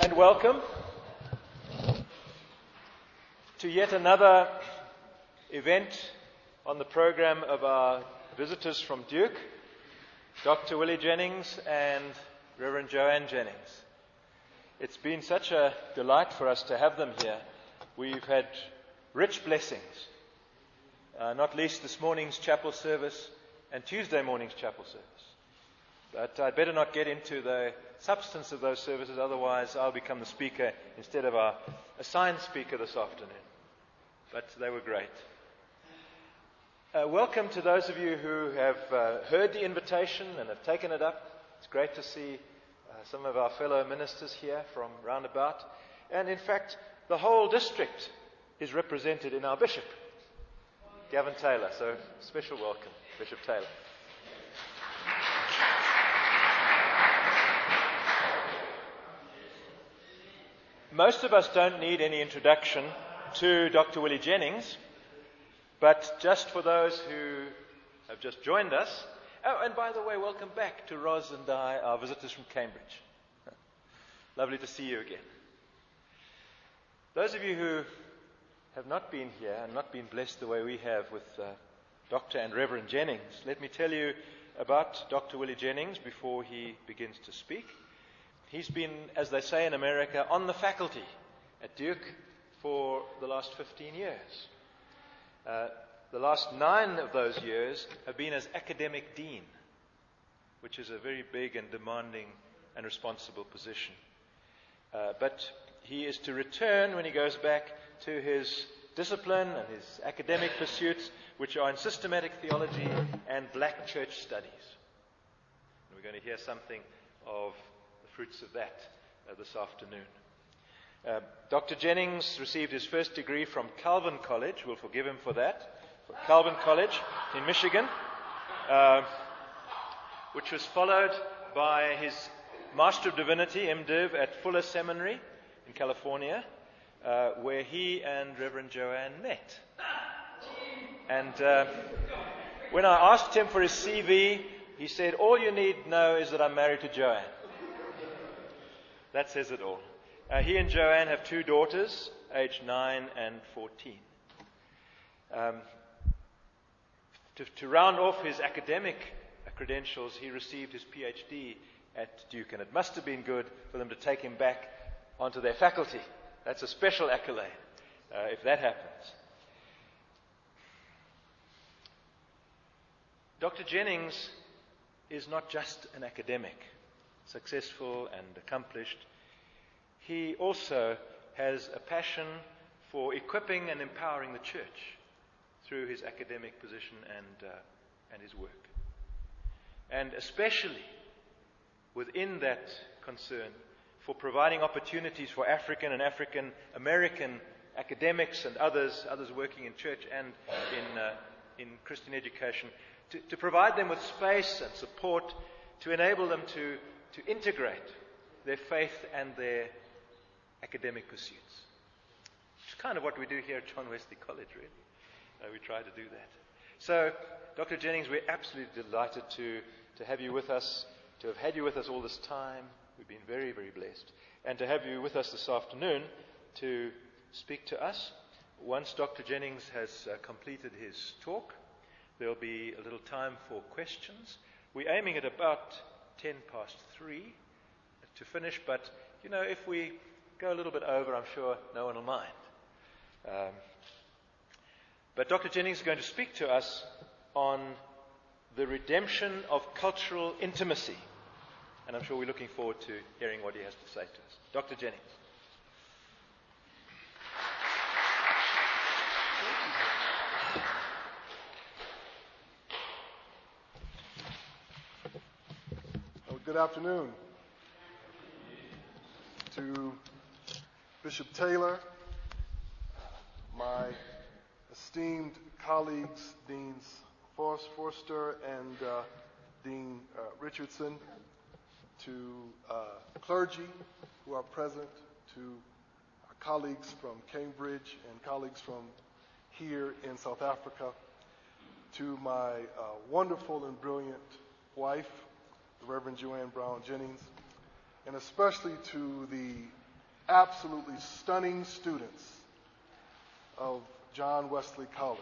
and welcome to yet another event on the program of our visitors from Duke, Dr. Willie Jennings and Reverend Joanne Jennings. It's been such a delight for us to have them here. We've had rich blessings, not least this morning's chapel service and Tuesday morning's chapel service. But I'd better not get into the substance of those services, otherwise I'll become the speaker instead of our assigned speaker this afternoon. But they were great. Welcome to those of you who have heard the invitation and have taken it up. It's great to see some of our fellow ministers here from roundabout. And in fact, the whole district is represented in our bishop, Gavin Taylor. So special welcome, Bishop Taylor. Most of us don't need any introduction to Dr. Willie Jennings, but just for those who have just joined us, oh, and by the way, welcome back to Roz and I, our visitors from Cambridge. Lovely to see you again. Those of you who have not been here and not been blessed the way we have with Dr. and Reverend Jennings, let me tell you about Dr. Willie Jennings before he begins to speak. He's been, as they say in America, on the faculty at Duke for the last 15 years. The last 9 of those years have been as academic dean, which is a very big and demanding and responsible position. But he is to return when he goes back to his discipline and his academic pursuits, which are in systematic theology and black church studies. And we're going to hear something of fruits of that this afternoon. Dr. Jennings received his first degree from Calvin College. We'll forgive him for that. For Calvin College in Michigan, which was followed by his Master of Divinity, MDiv, at Fuller Seminary in California, where he and Reverend Joanne met. And when I asked him for his CV, he said, "All you need know is that I'm married to Joanne." That says it all. He and Joanne have 2 daughters, aged 9 and 14. To round off his academic credentials, he received his PhD at Duke, and it must have been good for them to take him back onto their faculty. That's a special accolade, if that happens. Dr. Jennings is not just an academic, successful and accomplished. He also has a passion for equipping and empowering the church through his academic position and his work. And especially within that concern for providing opportunities for African and African American academics and others working in church and in Christian education, to provide them with space and support to enable them to integrate their faith and their academic pursuits. It's kind of what we do here at John Wesley College, really. We try to do that. So, Dr. Jennings, we're absolutely delighted to have you with us, to have had you with us all this time. We've been very, very blessed. And to have you with us this afternoon to speak to us. Once Dr. Jennings has completed his talk, there'll be a little time for questions. We're aiming at about 3:10 to finish, but if we go a little bit over, I'm sure no one will mind. But Dr. Jennings is going to speak to us on the redemption of cultural intimacy, and I'm sure we're looking forward to hearing what he has to say to us. Dr. Jennings. Good afternoon to Bishop Taylor, my esteemed colleagues, Deans Forster and Dean Richardson, to clergy who are present, to our colleagues from Cambridge and colleagues from here in South Africa, to my wonderful and brilliant wife, the Reverend Joanne Brown Jennings, and especially to the absolutely stunning students of John Wesley College.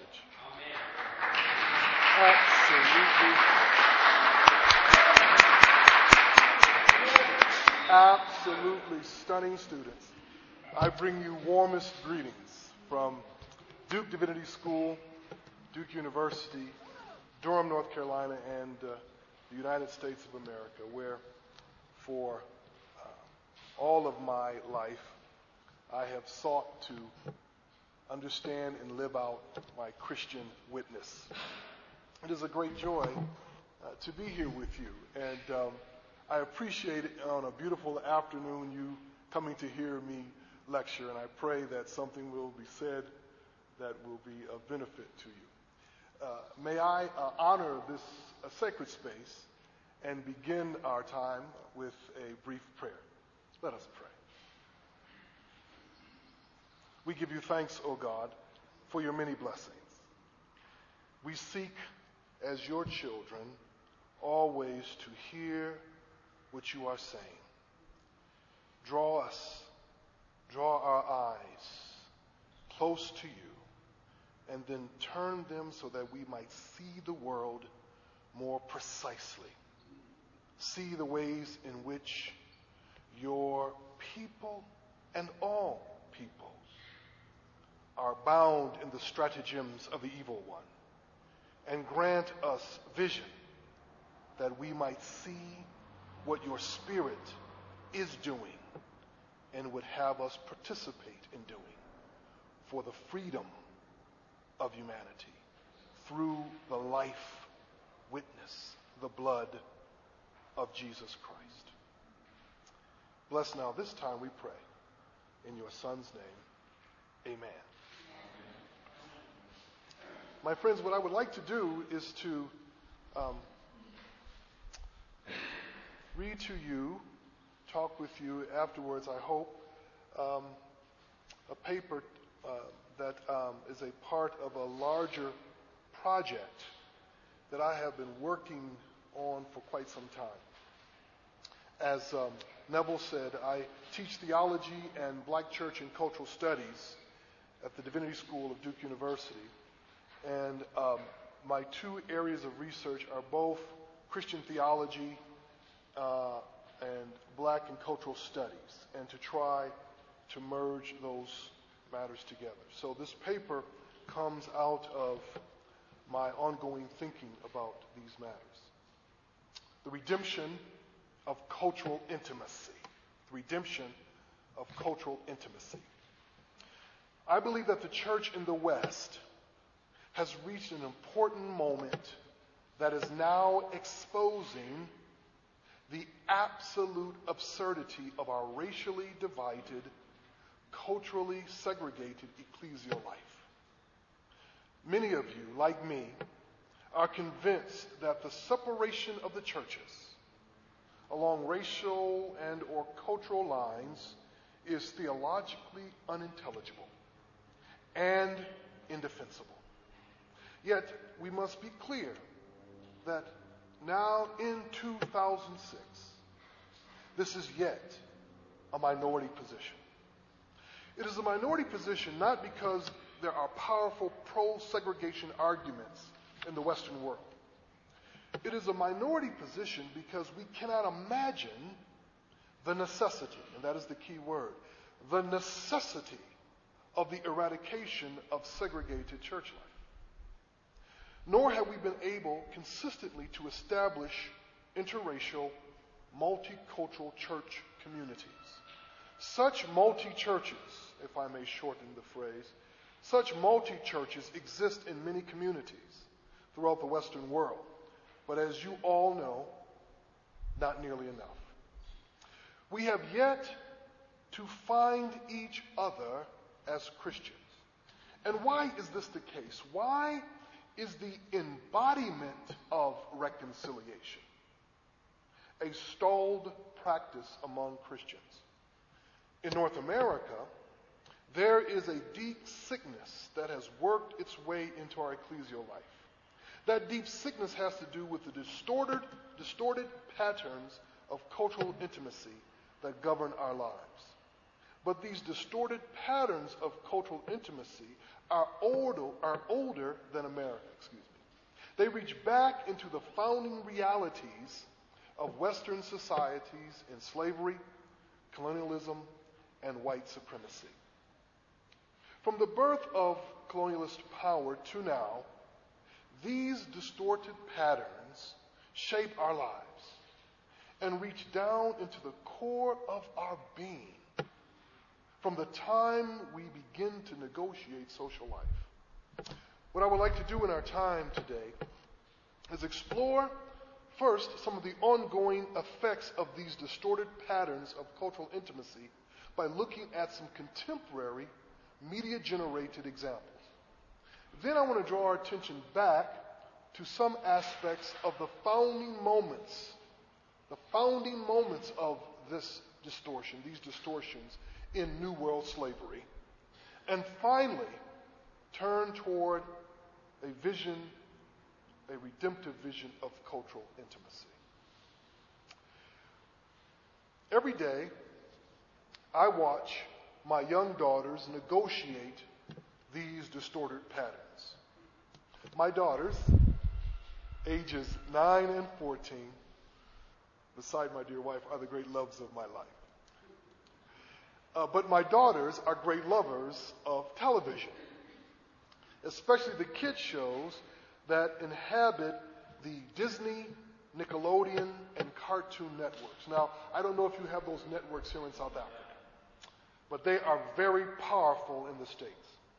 Absolutely stunning students. I bring you warmest greetings from Duke Divinity School, Duke University, Durham, North Carolina, and the United States of America, where for all of my life I have sought to understand and live out my Christian witness. It is a great joy to be here with you, and I appreciate it on a beautiful afternoon you coming to hear me lecture, and I pray that something will be said that will be of benefit to you. May I honor this sacred space and begin our time with a brief prayer. Let us pray. We give you thanks, O God, for your many blessings. We seek, as your children, always to hear what you are saying. Draw our eyes close to you, and then turn them so that we might see the world more precisely. See the ways in which your people and all peoples are bound in the stratagems of the evil one, and grant us vision that we might see what your Spirit is doing and would have us participate in doing for the freedom of humanity through the life witness, the blood of Jesus Christ. Bless now this time, we pray. In your Son's name, amen. My friends, what I would like to do is to read to you, talk with you afterwards, I hope, a paper that is a part of a larger project that I have been working on for quite some time. As Neville said, I teach theology and Black church and cultural studies at the Divinity School of Duke University. And my two areas of research are both Christian theology and Black and cultural studies, and to try to merge those matters together. So this paper comes out of my ongoing thinking about these matters. The redemption of cultural intimacy. The redemption of cultural intimacy. I believe that the church in the West has reached an important moment that is now exposing the absolute absurdity of our racially divided, culturally segregated ecclesial life. Many of you, like me, are convinced that the separation of the churches along racial and or cultural lines is theologically unintelligible and indefensible. Yet we must be clear that now in 2006, this is yet a minority position. It is a minority position not because there are powerful pro-segregation arguments in the Western world. It is a minority position because we cannot imagine the necessity, and that is the key word, the necessity of the eradication of segregated church life. Nor have we been able consistently to establish interracial, multicultural church communities. Such multi-churches, if I may shorten the phrase, such multi-churches exist in many communities throughout the Western world. But as you all know, not nearly enough. We have yet to find each other as Christians. And why is this the case? Why is the embodiment of reconciliation a stalled practice among Christians? In North America, there is a deep sickness that has worked its way into our ecclesial life. That deep sickness has to do with the distorted patterns of cultural intimacy that govern our lives. But these distorted patterns of cultural intimacy are older than America. They reach back into the founding realities of Western societies in slavery, colonialism, and white supremacy. From the birth of colonialist power to now, these distorted patterns shape our lives and reach down into the core of our being from the time we begin to negotiate social life. What I would like to do in our time today is explore first some of the ongoing effects of these distorted patterns of cultural intimacy by looking at some contemporary media-generated examples. Then I want to draw our attention back to some aspects of the founding moments of this distortion, these distortions in New World slavery. And finally, turn toward a redemptive vision of cultural intimacy. Every day, I watch my young daughters negotiate these distorted patterns. My daughters, ages 9 and 14, beside my dear wife, are the great loves of my life. But my daughters are great lovers of television, especially the kids shows that inhabit the Disney, Nickelodeon, and Cartoon networks. Now, I don't know if you have those networks here in South Africa, but they are very powerful in the States.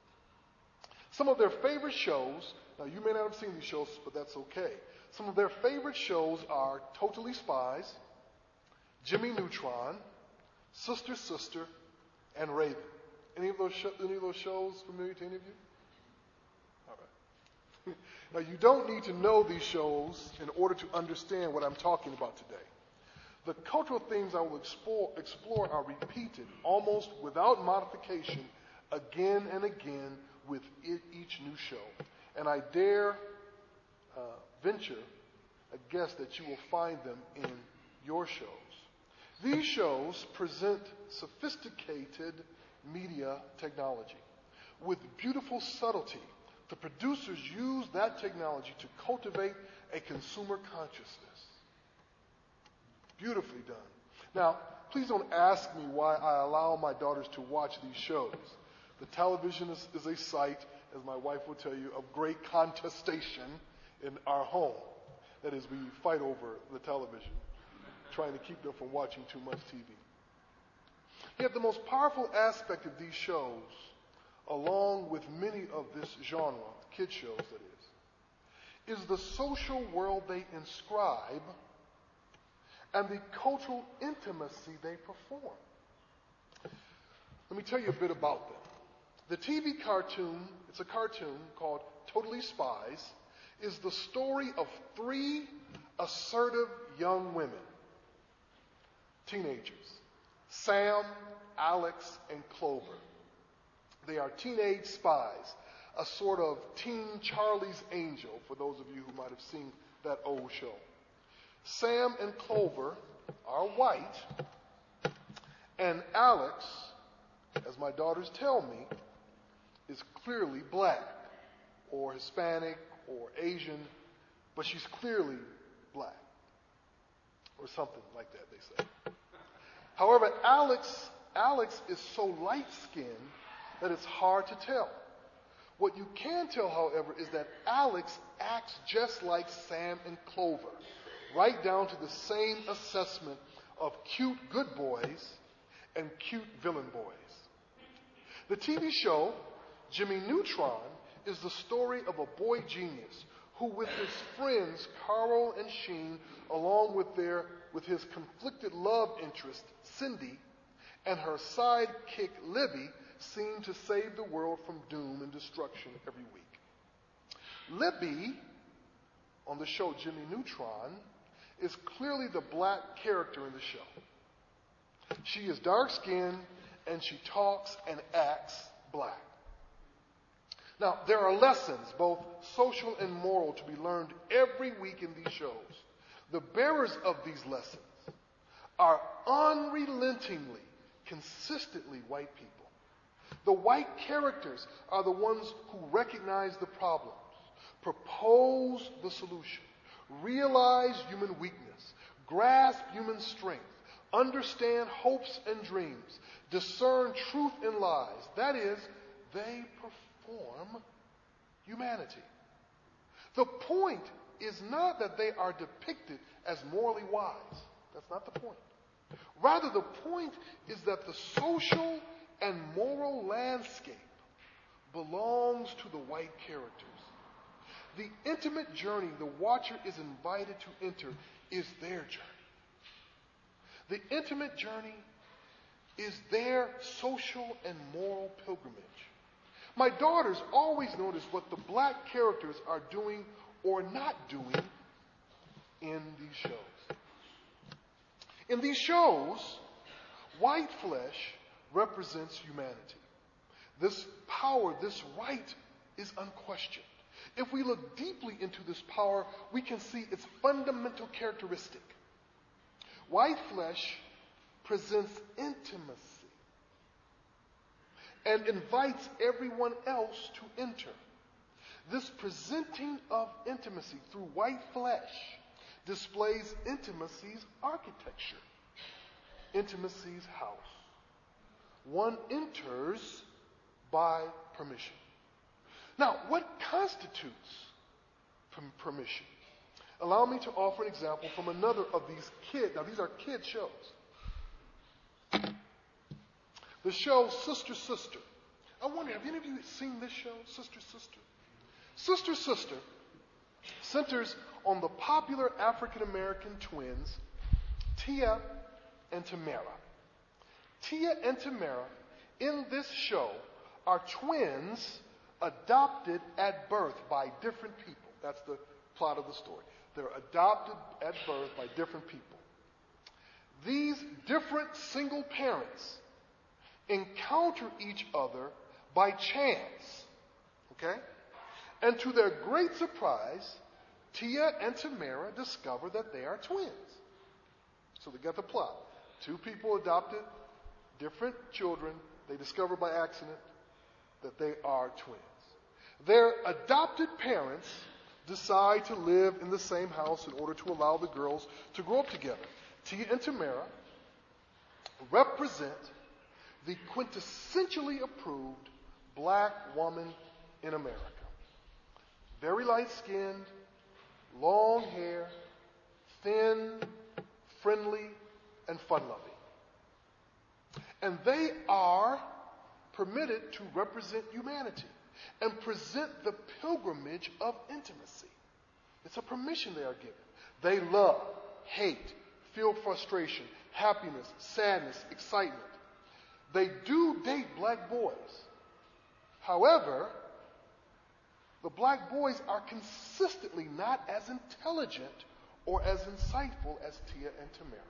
Some of their favorite shows, now you may not have seen these shows, but that's okay. Some of their favorite shows are Totally Spies, Jimmy Neutron, Sister Sister, and Raven. Any of those shows familiar to any of you? All right. Now, you don't need to know these shows in order to understand what I'm talking about today. The cultural themes I will explore are repeated almost without modification again and again with each new show. And I dare venture a guess that you will find them in your shows. These shows present sophisticated media technology. With beautiful subtlety, the producers use that technology to cultivate a consumer consciousness. Beautifully done. Now, please don't ask me why I allow my daughters to watch these shows. The television is a site, as my wife will tell you, of great contestation in our home. That is, we fight over the television, trying to keep them from watching too much TV. Yet the most powerful aspect of these shows, along with many of this genre, kid shows that is the social world they inscribe and the cultural intimacy they perform. Let me tell you a bit about them. The TV cartoon, it's a cartoon called Totally Spies, is the story of 3 assertive young women, teenagers, Sam, Alex, and Clover. They are teenage spies, a sort of teen Charlie's Angel, for those of you who might have seen that old show. Sam and Clover are white, and Alex, as my daughters tell me, is clearly black, or Hispanic, or Asian, but she's clearly black, or something like that, they say. However, Alex is so light-skinned that it's hard to tell. What you can tell, however, is that Alex acts just like Sam and Clover, right down to the same assessment of cute good boys and cute villain boys. The TV show, Jimmy Neutron, is the story of a boy genius who, with his friends Carl and Sheen, along with his conflicted love interest Cindy, and her sidekick Libby, seem to save the world from doom and destruction every week. Libby, on the show Jimmy Neutron, is clearly the black character in the show. She is dark-skinned and she talks and acts black. Now, there are lessons, both social and moral, to be learned every week in these shows. The bearers of these lessons are unrelentingly consistently white people. The white characters are the ones who recognize the problems, propose the solution, realize human weakness, grasp human strength, understand hopes and dreams, discern truth and lies. That is, they perform humanity. The point is not that they are depicted as morally wise. That's not the point. Rather, the point is that the social and moral landscape belongs to the white characters. The intimate journey the watcher is invited to enter is their journey. The intimate journey is their social and moral pilgrimage. My daughters always notice what the black characters are doing or not doing in these shows. In these shows, white flesh represents humanity. This power, this right, is unquestioned. If we look deeply into this power, we can see its fundamental characteristic. White flesh presents intimacy and invites everyone else to enter. This presenting of intimacy through white flesh displays intimacy's architecture, intimacy's house. One enters by permission. Now, what constitutes permission? Allow me to offer an example from another of these kids. Now, these are kid shows. The show Sister Sister. I wonder, have any of you seen this show, Sister Sister? Sister Sister centers on the popular African-American twins, Tia and Tamara. Tia and Tamara, in this show, are twins adopted at birth by different people. That's the plot of the story. They're adopted at birth by different people. These different single parents encounter each other by chance. Okay? And to their great surprise, Tia and Tamara discover that they are twins. So they get the plot. Two people adopted different children. They discover by accident that they are twins. Their adopted parents decide to live in the same house in order to allow the girls to grow up together. Tia and Tamara represent the quintessentially approved black woman in America. Very light-skinned, long hair, thin, friendly, and fun-loving. And they are permitted to represent humanity and present the pilgrimage of intimacy. It's a permission they are given. They love, hate, feel frustration, happiness, sadness, excitement. They do date black boys. However, the black boys are consistently not as intelligent or as insightful as Tia and Tamara.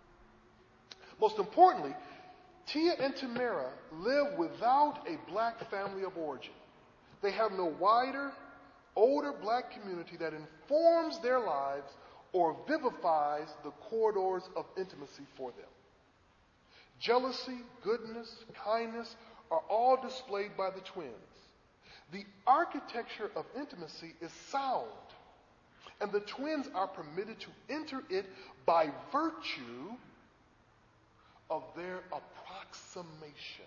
Most importantly, Tia and Tamara live without a black family of origin. They have no wider, older black community that informs their lives or vivifies the corridors of intimacy for them. Jealousy, goodness, kindness are all displayed by the twins. The architecture of intimacy is sound, and the twins are permitted to enter it by virtue of their approximation.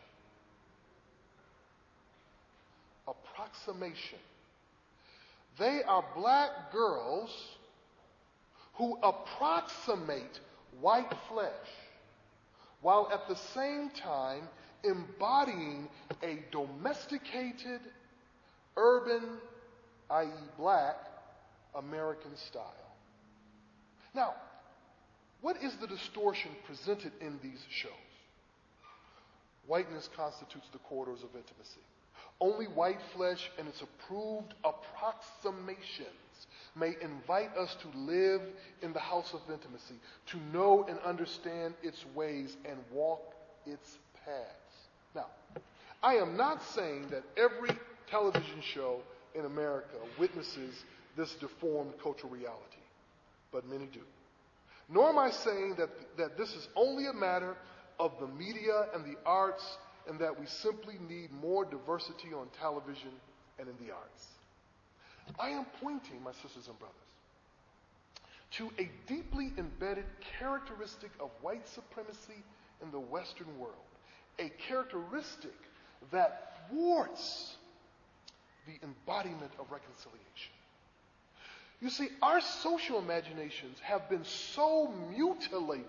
Approximation. They are black girls who approximate white flesh, while at the same time embodying a domesticated, urban, i.e. black, American style. Now, what is the distortion presented in these shows? Whiteness constitutes the corridors of intimacy. Only white flesh and its approved approximations may invite us to live in the house of intimacy, to know and understand its ways and walk its paths. Now, I am not saying that every television show in America witnesses this deformed cultural reality, but many do. Nor am I saying that this is only a matter of the media and the arts, and that we simply need more diversity on television and in the arts. I am pointing, my sisters and brothers, to a deeply embedded characteristic of white supremacy in the Western world, a characteristic that thwarts the embodiment of reconciliation. You see, our social imaginations have been so mutilated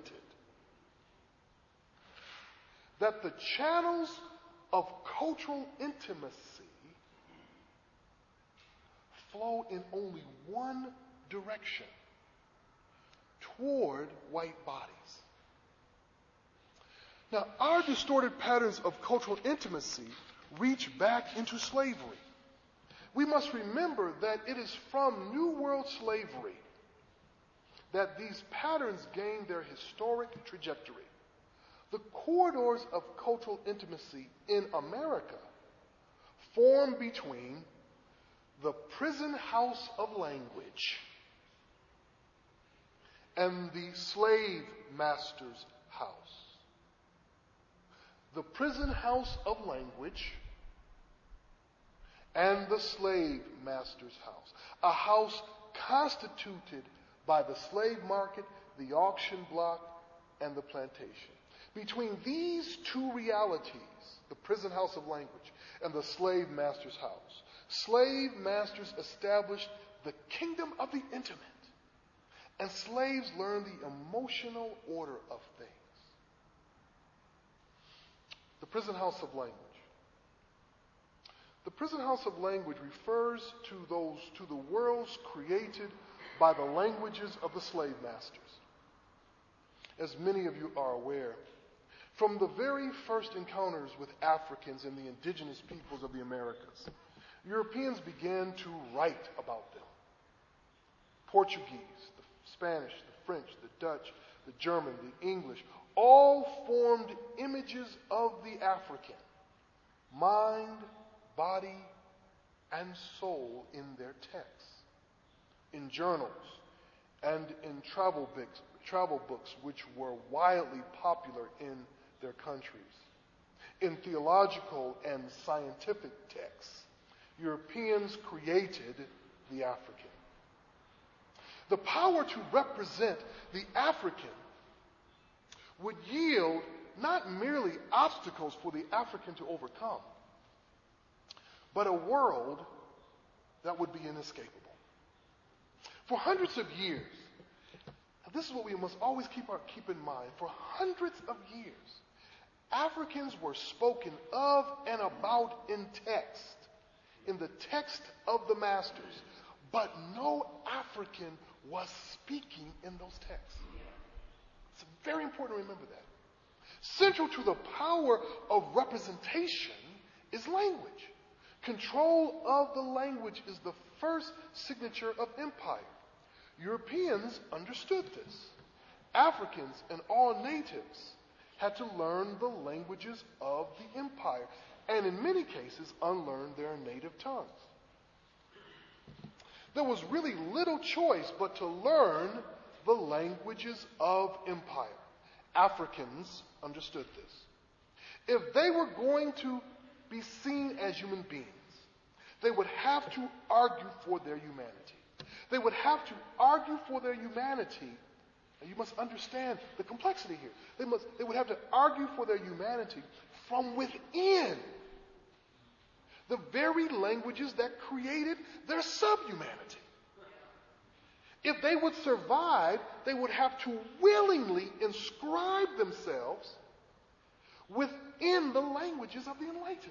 that the channels of cultural intimacy flow in only one direction, toward white bodies. Now, our distorted patterns of cultural intimacy reach back into slavery. We must remember that it is from New World slavery that these patterns gain their historic trajectory. The corridors of cultural intimacy in America form between the prison house of language and the slave master's house. The prison house of language and the slave master's house. A house constituted by the slave market, the auction block, and the plantation. Between these two realities, the prison house of language and the slave master's house, slave masters established the kingdom of the intimate, and slaves learned the emotional order of things. The prison house of language. The prison house of language refers to the worlds created by the languages of the slave masters. As many of you are aware, from the very first encounters with Africans and the indigenous peoples of the Americas, Europeans began to write about them. Portuguese, the Spanish, the French, the Dutch, the German, the English, all formed images of the African, mind, body, and soul in their texts, in journals, and in travel books which were wildly popular in their countries. In theological and scientific texts, Europeans created the African. The power to represent the African would yield not merely obstacles for the African to overcome, but a world that would be inescapable. For hundreds of years, and this is what we must always keep in mind, for hundreds of years, Africans were spoken of and about in text, in the text of the masters, but no African was speaking in those texts. It's very important to remember that. Central to the power of representation is language. Control of the language is the first signature of empire. Europeans understood this. Africans and all natives had to learn the languages of the empire, and in many cases unlearn their native tongues. There was really little choice but to learn the languages of empire. Africans understood this. If they were going to be seen as human beings, they would have to argue for their humanity. They would have to argue for their humanity. And you must understand the complexity here. They would have to argue for their humanity from within the very languages that created their subhumanity. If they would survive, they would have to willingly inscribe themselves within the languages of the Enlightenment.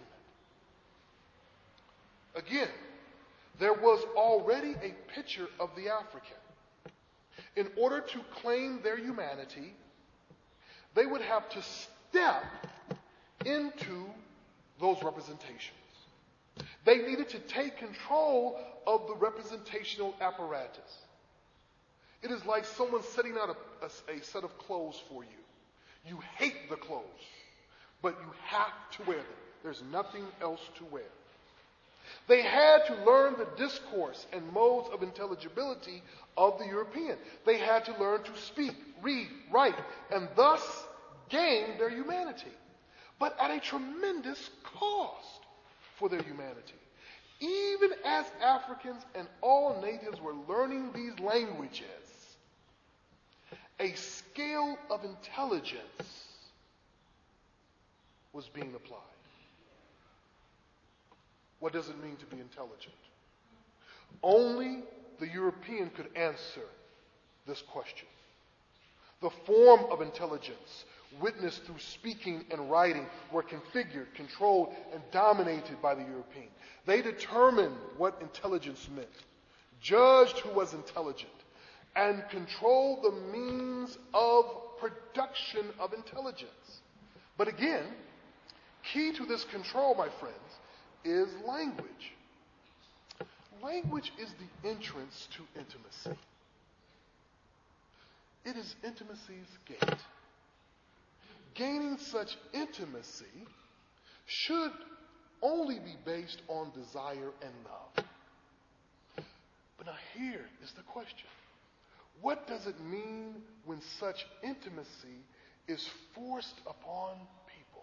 Again, there was already a picture of the African. In order to claim their humanity, they would have to step into those representations. They needed to take control of the representational apparatus. It is like someone setting out a set of clothes for you. You hate the clothes, but you have to wear them. There's nothing else to wear. They had to learn the discourse and modes of intelligibility of the European. They had to learn to speak, read, write, and thus gained their humanity, but at a tremendous cost for their humanity. Even as Africans and all natives were learning these languages, a scale of intelligence was being applied. What does it mean to be intelligent? Only the European could answer this question. The form of intelligence witnessed through speaking and writing were configured, controlled, and dominated by the European. They determined what intelligence meant, judged who was intelligent, and controlled the means of production of intelligence. But again, key to this control, my friends, is language. Language is the entrance to intimacy. It is intimacy's gate. Gaining such intimacy should only be based on desire and love. But now here is the question. What does it mean when such intimacy is forced upon people?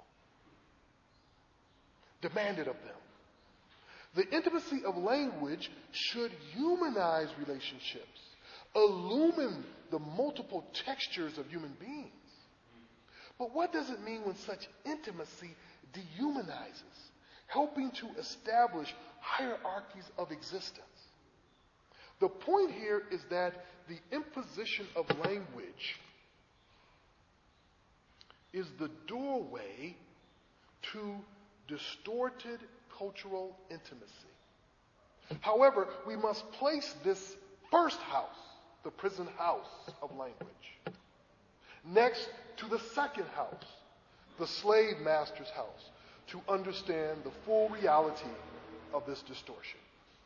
Demanded of them. The intimacy of language should humanize relationships, illumine the multiple textures of human beings. But what does it mean when such intimacy dehumanizes, helping to establish hierarchies of existence? The point here is that the imposition of language is the doorway to distorted cultural intimacy. However, we must place this first house, the prison house of language, next to the second house, the slave master's house, to understand the full reality of this distortion.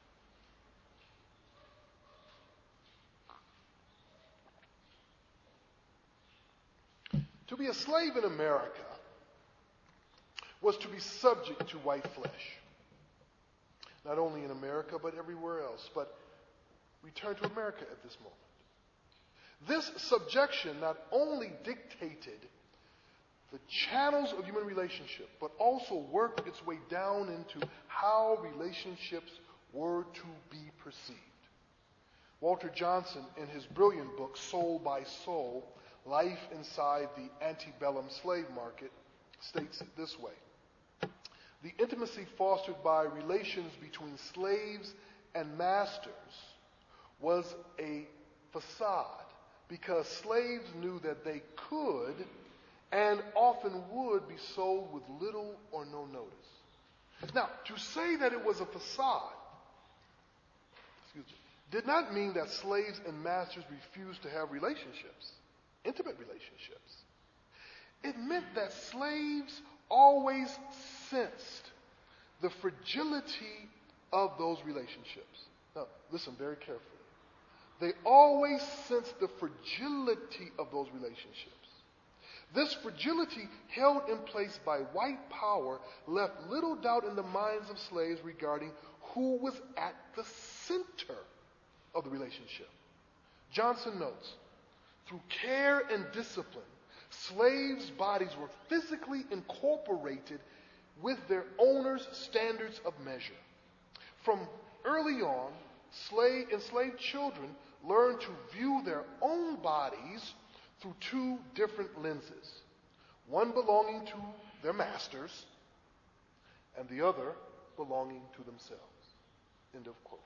To be a slave in America was to be subject to white flesh. Not only in America, but everywhere else. But we turn to America at this moment. This subjection not only dictated the channels of human relationship, but also worked its way down into how relationships were to be perceived. Walter Johnson, in his brilliant book, Soul by Soul, Life Inside the Antebellum Slave Market, states it this way. The intimacy fostered by relations between slaves and masters was a facade, because slaves knew that they could and often would be sold with little or no notice. Now, to say that it was a facade, did not mean that slaves and masters refused to have relationships, intimate relationships. It meant that slaves always sensed the fragility of those relationships. Now, listen very carefully. They always sensed the fragility of those relationships. This fragility, held in place by white power, left little doubt in the minds of slaves regarding who was at the center of the relationship. Johnson notes, through care and discipline, slaves' bodies were physically incorporated with their owners' standards of measure. From early on, enslaved children learned to view their own bodies through two different lenses, one belonging to their masters and the other belonging to themselves. End of quote.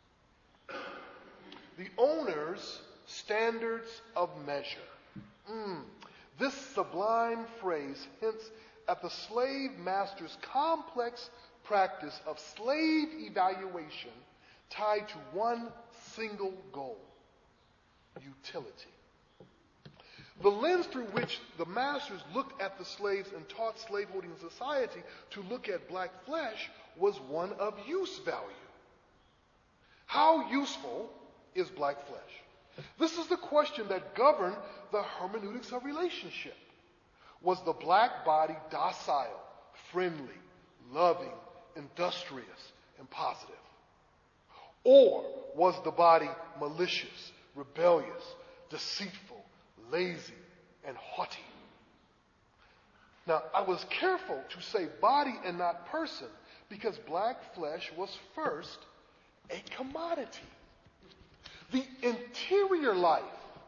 The owner's standards of measure. This sublime phrase hints at the slave master's complex practice of slave evaluation tied to one single goal: utility. The lens through which the masters looked at the slaves and taught slaveholding society to look at black flesh was one of use value. How useful is black flesh? This is the question that governed the hermeneutics of relationship. Was the black body docile, friendly, loving, industrious, and positive? Or was the body malicious, rebellious, deceitful, lazy, and haughty? Now, I was careful to say body and not person because black flesh was first a commodity. The interior life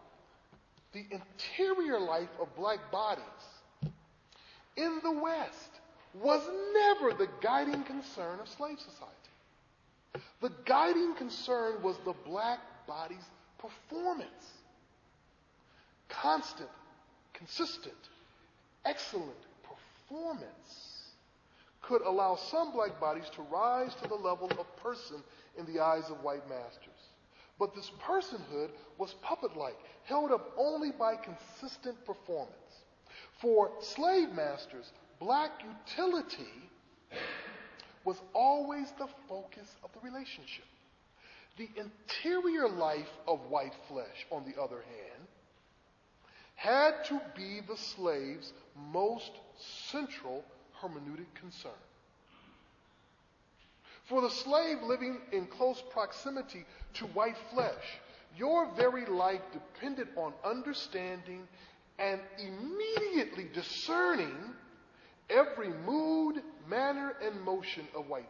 of black bodies in the West was never the guiding concern of slave society. The guiding concern was the black body's performance. Constant, consistent, excellent performance could allow some black bodies to rise to the level of person in the eyes of white masters. But this personhood was puppet-like, held up only by consistent performance. For slave masters, black utility was always the focus of the relationship. The interior life of white flesh, on the other hand, had to be the slave's most central hermeneutic concern. For the slave living in close proximity to white flesh, your very life depended on understanding and immediately discerning every mood, manner, and motion of white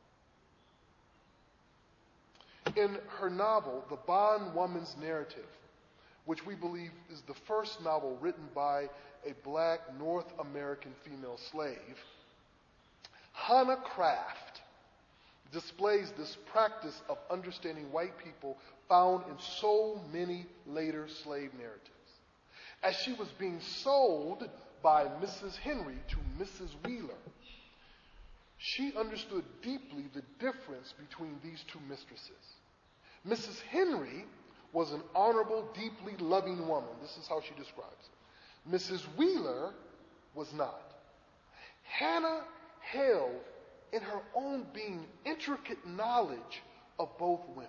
people. In her novel, The Bondwoman's Narrative, which we believe is the first novel written by a black North American female slave, Hannah Craft displays this practice of understanding white people found in so many later slave narratives. As she was being sold by Mrs. Henry to Mrs. Wheeler, she understood deeply the difference between these two mistresses. Mrs. Henry was an honorable, deeply loving woman. This is how she describes it. Mrs. Wheeler was not. Hannah held in her own being intricate knowledge of both women.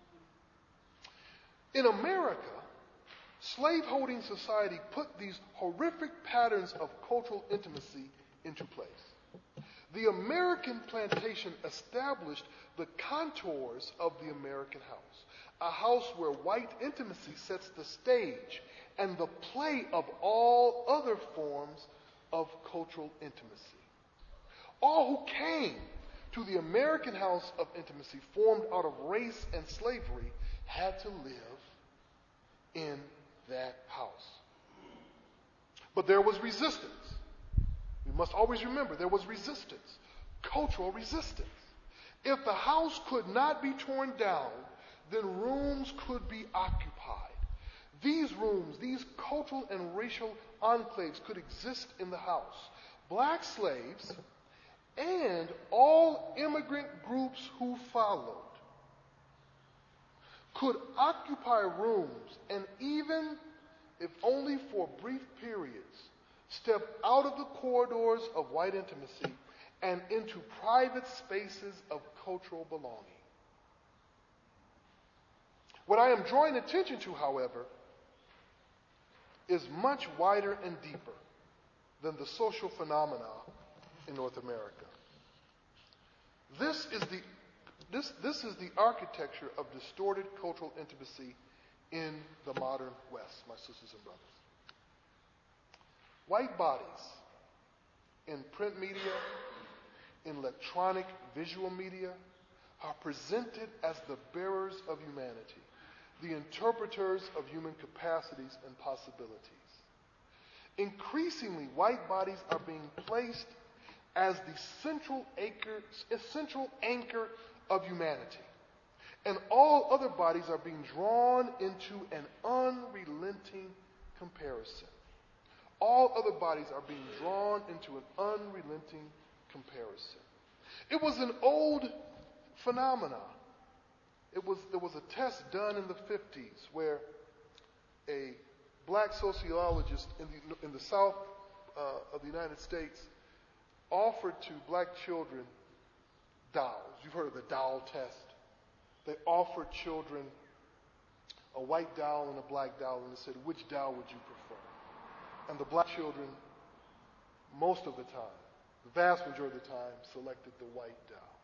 In America, slaveholding society put these horrific patterns of cultural intimacy into place. The American plantation established the contours of the American house, a house where white intimacy sets the stage and the play of all other forms of cultural intimacy. All who came to the American house of intimacy formed out of race and slavery had to live in that house. But there was resistance. We must always remember there was resistance, cultural resistance. If the house could not be torn down, then rooms could be occupied. These rooms, these cultural and racial enclaves could exist in the house. Black slaves and all immigrant groups who followed could occupy rooms and even, if only for brief periods, step out of the corridors of white intimacy and into private spaces of cultural belonging. What I am drawing attention to, however, is much wider and deeper than the social phenomena in North America. This is the architecture of distorted cultural intimacy in the modern West, my sisters and brothers. White bodies in print media, in electronic visual media, are presented as the bearers of humanity, the interpreters of human capacities and possibilities. Increasingly, white bodies are being placed as the essential anchor of humanity. And all other bodies are being drawn into an unrelenting comparison. All other bodies are being drawn into an unrelenting comparison. It was an old phenomenon. There was a test done in the 50s where a black sociologist in the South of the United States offered to black children dolls. You've heard of the doll test. They offered children a white doll and a black doll, and they said, which doll would you prefer? And the black children, most of the time, the vast majority of the time, selected the white doll.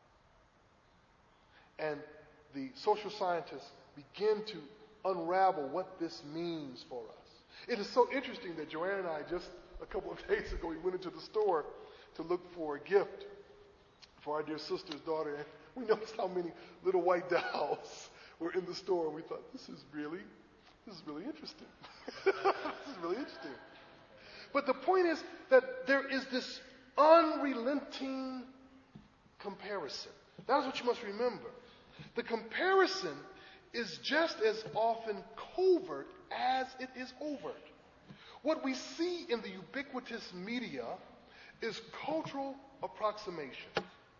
And the social scientists begin to unravel what this means for us. It is so interesting that Joanne and I, just a couple of days ago, we went into the store to look for a gift for our dear sister's daughter, and we noticed how many little white dolls were in the store, and we thought, this is really interesting. This is really interesting. But the point is that there is this unrelenting comparison. That's what you must remember. The comparison is just as often covert as it is overt. What we see in the ubiquitous media is cultural approximation.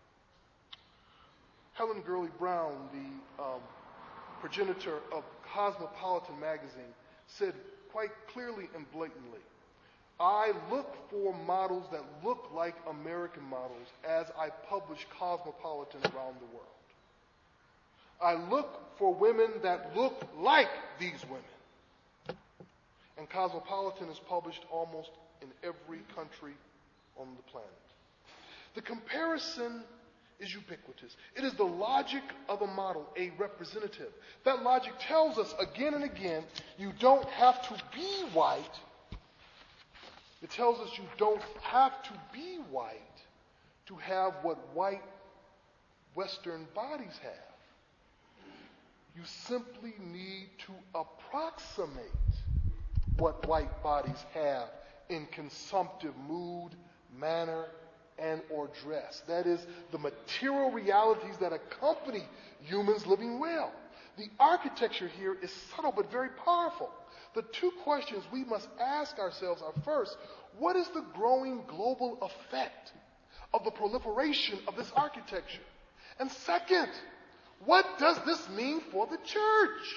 Helen Gurley Brown, the progenitor of Cosmopolitan magazine, said quite clearly and blatantly, I look for models that look like American models as I publish Cosmopolitan around the world. I look for women that look like these women. And Cosmopolitan is published almost in every country on the planet. The comparison is ubiquitous. It is the logic of a model, a representative. That logic tells us again and again, you don't have to be white. It tells us you don't have to be white to have what white Western bodies have. You simply need to approximate what white bodies have in consumptive mood, manner, and or dress. That is, the material realities that accompany humans living well. The architecture here is subtle but very powerful. The two questions we must ask ourselves are, first, what is the growing global effect of the proliferation of this architecture? And second, what does this mean for the church?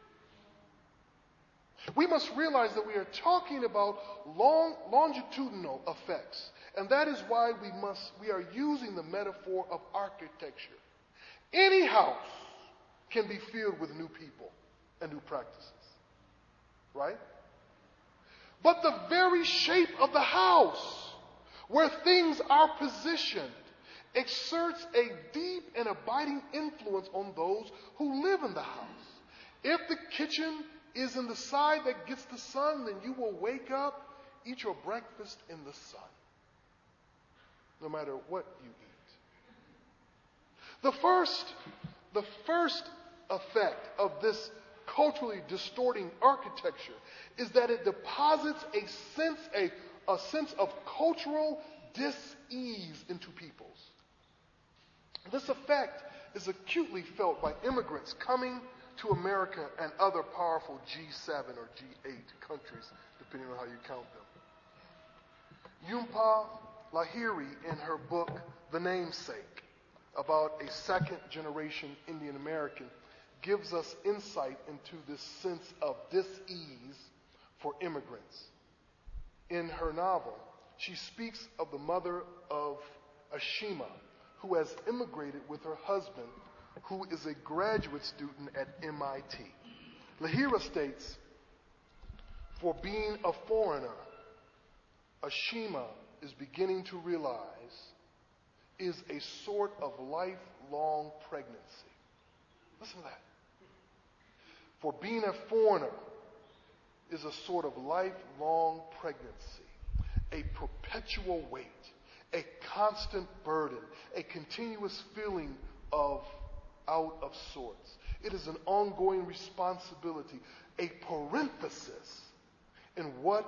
We must realize that we are talking about longitudinal effects, and that is why we are using the metaphor of architecture. Any house can be filled with new people and new practices, right? But the very shape of the house, where things are positioned, exerts a deep and abiding influence on those who live in the house. If the kitchen is in the side that gets the sun, then you will wake up, eat your breakfast in the sun, no matter what you eat. The first effect of this culturally distorting architecture is that it deposits a sense of cultural dis-ease into peoples. This effect is acutely felt by immigrants coming to America and other powerful G7 or G8 countries, depending on how you count them. Jhumpa Lahiri, in her book, The Namesake, about a second-generation Indian American, gives us insight into this sense of dis-ease for immigrants. In her novel, she speaks of the mother of Ashima, who has immigrated with her husband, who is a graduate student at MIT. Lahiri states, for being a foreigner, Ashima is beginning to realize is a sort of lifelong pregnancy. Listen to that. For being a foreigner is a sort of lifelong pregnancy, a perpetual weight, a constant burden, a continuous feeling of out of sorts. It is an ongoing responsibility, a parenthesis in what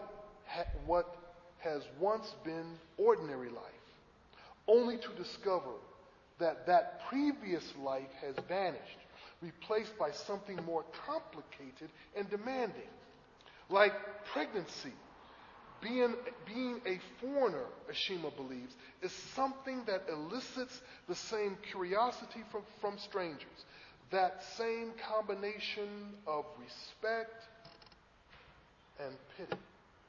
has once been ordinary life, only to discover that that previous life has vanished, replaced by something more complicated and demanding. Like pregnancy, being a foreigner, Ashima believes, is something that elicits the same curiosity from strangers, that same combination of respect and pity.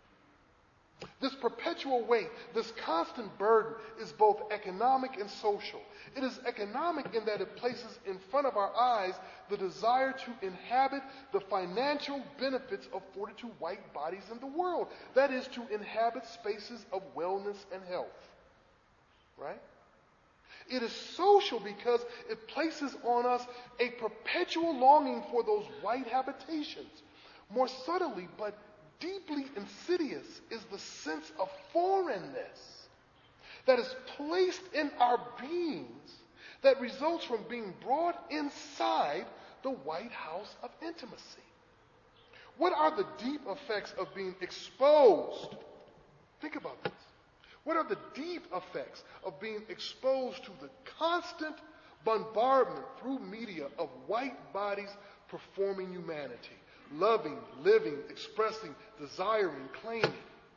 This perpetual weight, this constant burden is both economic and social. It is economic in that it places in front of our eyes the desire to inhabit the financial benefits afforded to white bodies in the world. That is, to inhabit spaces of wellness and health. Right? It is social because it places on us a perpetual longing for those white habitations. More subtly, but deeply insidious is the sense of foreignness that is placed in our beings that results from being brought inside the White House of intimacy. What are the deep effects of being exposed? Think about this. What are the deep effects of being exposed to the constant bombardment through media of white bodies performing humanity, loving, living, expressing, desiring, claiming?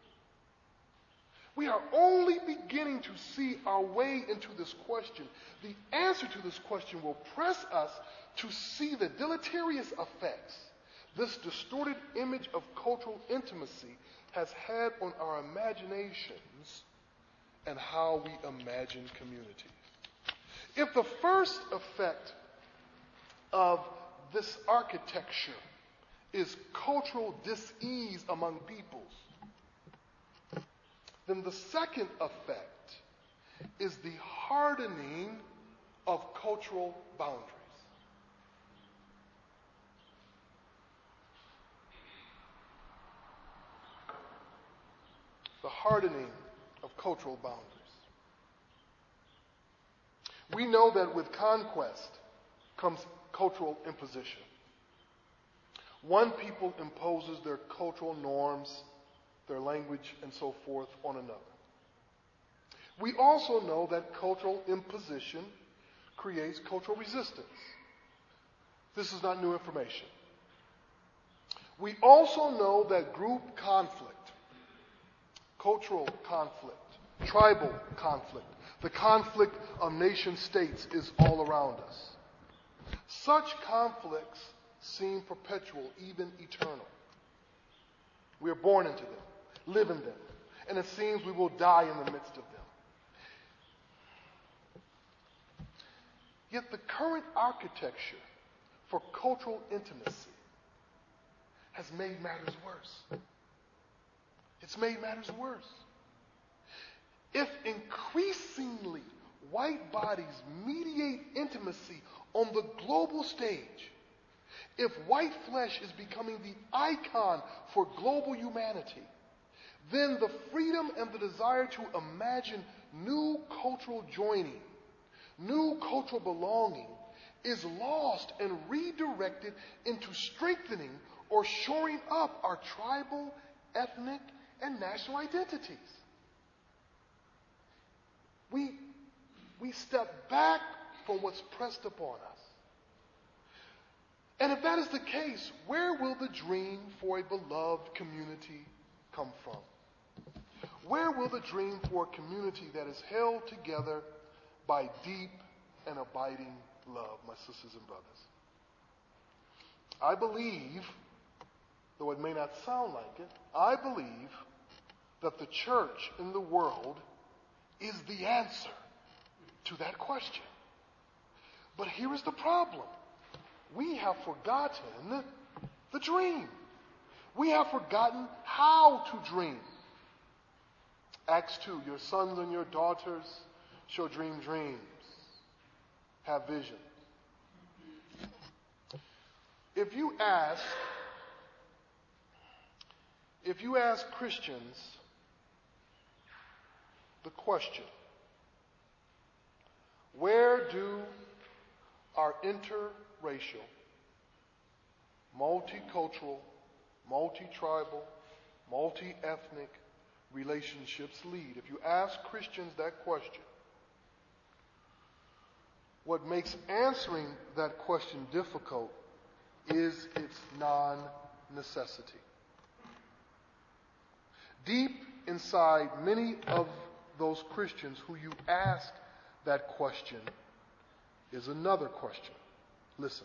We are only beginning to see our way into this question. The answer to this question will press us to see the deleterious effects this distorted image of cultural intimacy has had on our imaginations and how we imagine community. If the first effect of this architecture is cultural dis-ease among peoples, then the second effect is the hardening of cultural boundaries. The hardening of cultural boundaries. We know that with conquest comes cultural imposition. One people imposes their cultural norms, their language, and so forth on another. We also know that cultural imposition creates cultural resistance. This is not new information. We also know that group conflict, cultural conflict, tribal conflict, the conflict of nation states is all around us. Such conflicts seem perpetual, even eternal. We are born into them, live in them, and it seems we will die in the midst of them. Yet the current architecture for cultural intimacy has made matters worse. It's made matters worse. If increasingly white bodies mediate intimacy on the global stage, if white flesh is becoming the icon for global humanity, then the freedom and the desire to imagine new cultural joining, new cultural belonging, is lost and redirected into strengthening or shoring up our tribal, ethnic, and national identities. We step back from what's pressed upon us. And if that is the case, where will the dream for a beloved community come from? Where will the dream for a community that is held together by deep and abiding love, my sisters and brothers? I believe, though it may not sound like it, I believe that the church in the world is the answer to that question. But here is the problem. We have forgotten the dream. We have forgotten how to dream. Acts 2, your sons and your daughters shall dream dreams, have visions. If you ask Christians the question, where do our interracial, multicultural, multi-tribal, multi-ethnic relationships lead? If you ask Christians that question, what makes answering that question difficult is its non-necessity. Deep inside many of those Christians who you ask that question is another question. Listen.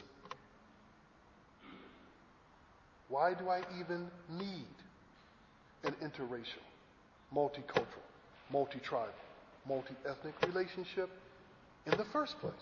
Why do I even need an interracial, multicultural, multi-tribal, multi-ethnic relationship in the first place?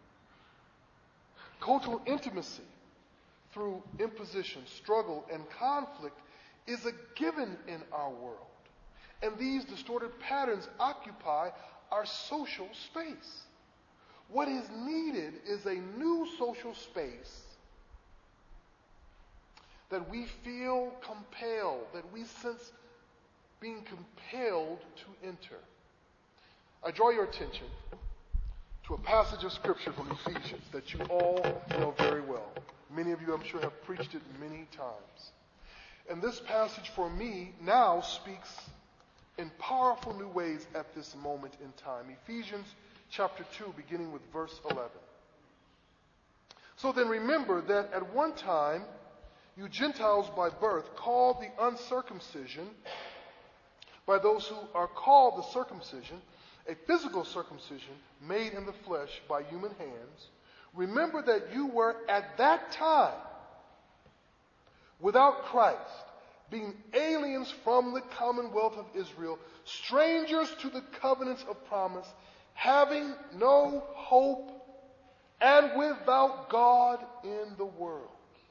Cultural intimacy through imposition, struggle, and conflict is a given in our world. And these distorted patterns occupy our social space. What is needed is a new social space that we feel compelled, that we sense being compelled to enter. I draw your attention to a passage of Scripture from Ephesians that you all know very well. Many of you, I'm sure, have preached it many times. And this passage for me now speaks in powerful new ways at this moment in time. Ephesians chapter 2, beginning with verse 11. So then remember that at one time you Gentiles by birth, called the uncircumcision by those who are called the circumcision, a physical circumcision made in the flesh by human hands, remember that you were at that time without Christ, being aliens from the commonwealth of Israel, strangers to the covenants of promise, having no hope and without God in the world.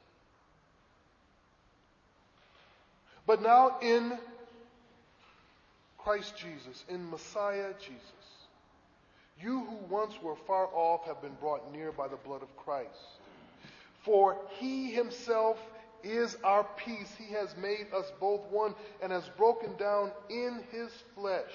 But now in Christ Jesus, in Messiah Jesus, you who once were far off have been brought near by the blood of Christ. For he himself is our peace. He has made us both one and has broken down in his flesh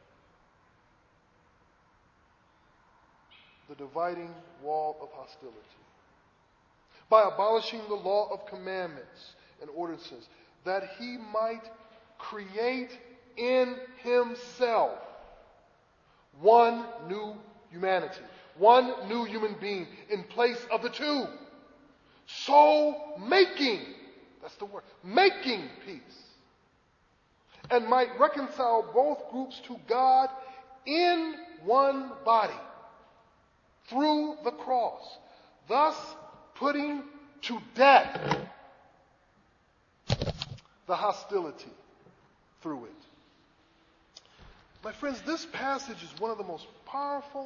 the dividing wall of hostility, by abolishing the law of commandments and ordinances, that he might create in himself one new humanity, one new human being in place of the two. So making, that's the word, making peace, and might reconcile both groups to God in one body through the cross, thus putting to death the hostility through it. My friends, this passage is one of the most powerful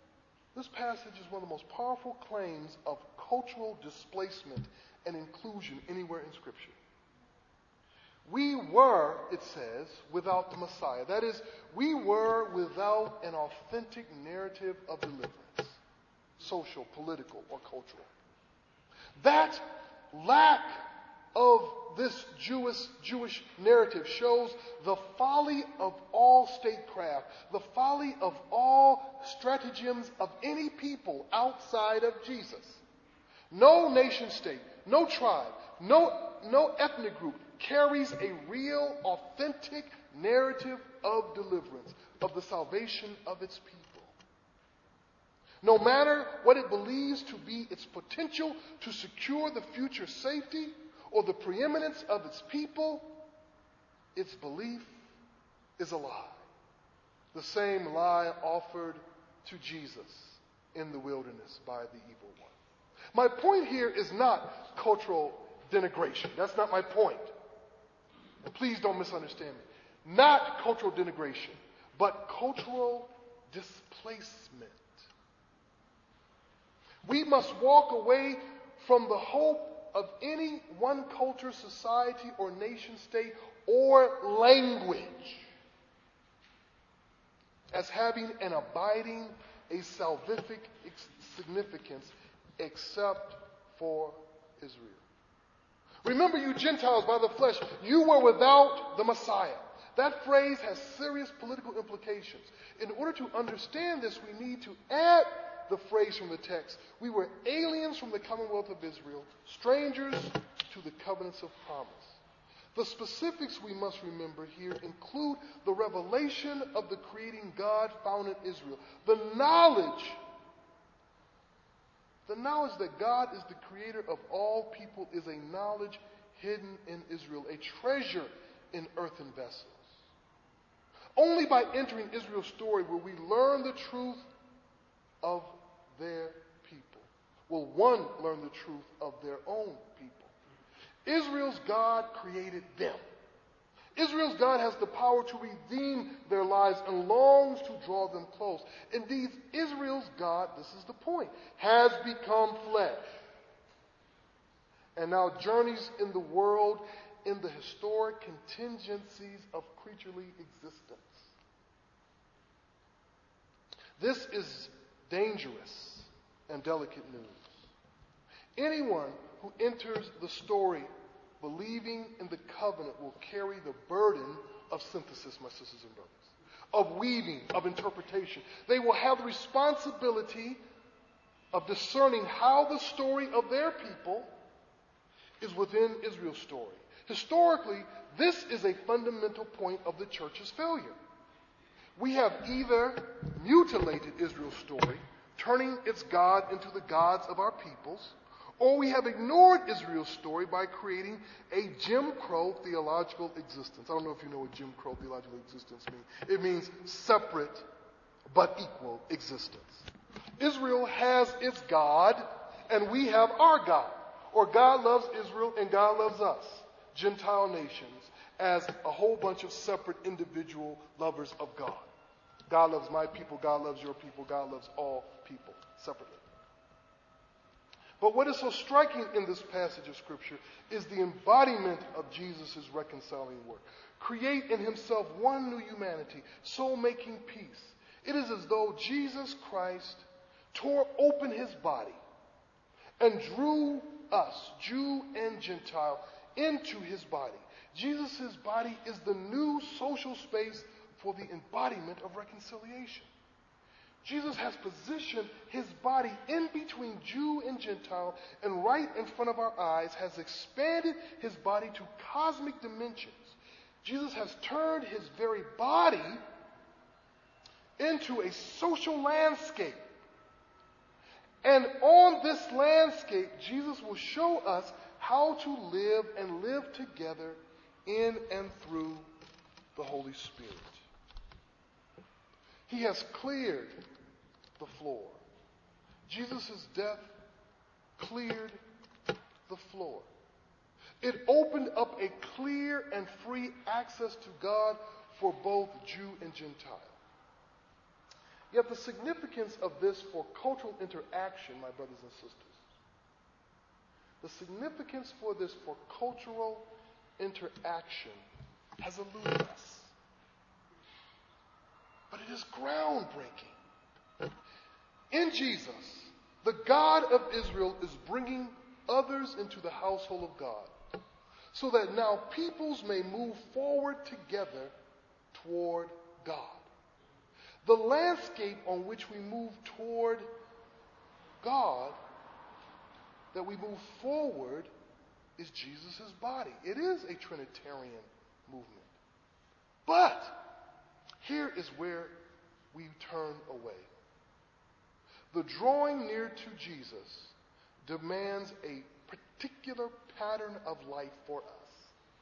claims of cultural displacement and inclusion anywhere in Scripture. We were, it says, without the Messiah. That is, we were without an authentic narrative of deliverance, social, political, or cultural. That lack of this Jewish narrative shows the folly of all statecraft, the folly of all stratagems of any people outside of Jesus. No nation state, no tribe, no ethnic group carries a real, authentic narrative of deliverance, of the salvation of its people. No matter what it believes to be its potential to secure the future safety or the preeminence of its people, its belief is a lie. The same lie offered to Jesus in the wilderness by the evil one. My point here is not cultural denigration. That's not my point. And please don't misunderstand me. Not cultural denigration, but cultural displacement. We must walk away from the hope of any one culture, society, or nation state, or language as having an abiding, a salvific significance except for Israel. Remember, you Gentiles by the flesh, you were without the Messiah. That phrase has serious political implications. In order to understand this, we need to add the phrase from the text: we were aliens from the commonwealth of Israel, strangers to the covenants of promise. The specifics we must remember here include the revelation of the creating God found in Israel, the knowledge that God is the creator of all people is a knowledge hidden in Israel, a treasure in earthen vessels. Only by entering Israel's story will we learn the truth of their people. Will one learn the truth of their own people? Israel's God created them. Israel's God has the power to redeem their lives and longs to draw them close. Indeed, Israel's God, this is the point, has become flesh and now journeys in the world in the historic contingencies of creaturely existence. This is dangerous and delicate news. Anyone who enters the story believing in the covenant will carry the burden of synthesis, my sisters and brothers, of weaving, of interpretation. They will have the responsibility of discerning how the story of their people is within Israel's story. Historically, this is a fundamental point of the church's failure. We have either mutilated Israel's story, turning its God into the gods of our peoples, or we have ignored Israel's story by creating a Jim Crow theological existence. I don't know if you know what Jim Crow theological existence means. It means separate but equal existence. Israel has its God, and we have our God. Or God loves Israel and God loves us, Gentile nations, as a whole bunch of separate individual lovers of God. God loves my people, God loves your people, God loves all people separately. But what is so striking in this passage of Scripture is the embodiment of Jesus' reconciling work. Create in himself one new humanity, so making peace. It is as though Jesus Christ tore open his body and drew us, Jew and Gentile, into his body. Jesus' body is the new social space for the embodiment of reconciliation. Jesus has positioned his body in between Jew and Gentile, and right in front of our eyes has expanded his body to cosmic dimensions. Jesus has turned his very body into a social landscape. And on this landscape, Jesus will show us how to live and live together in and through the Holy Spirit. He has cleared the floor. Jesus' death cleared the floor. It opened up a clear and free access to God for both Jew and Gentile. Yet the significance of this for cultural interaction, my brothers and sisters, the significance for this for cultural interaction has eluded us. But it is groundbreaking. In Jesus, the God of Israel is bringing others into the household of God, so that now peoples may move forward together toward God. The landscape on which we move toward God, that we move forward, is Jesus' body. It is a Trinitarian movement. But here is where we turn away. The drawing near to Jesus demands a particular pattern of life for us.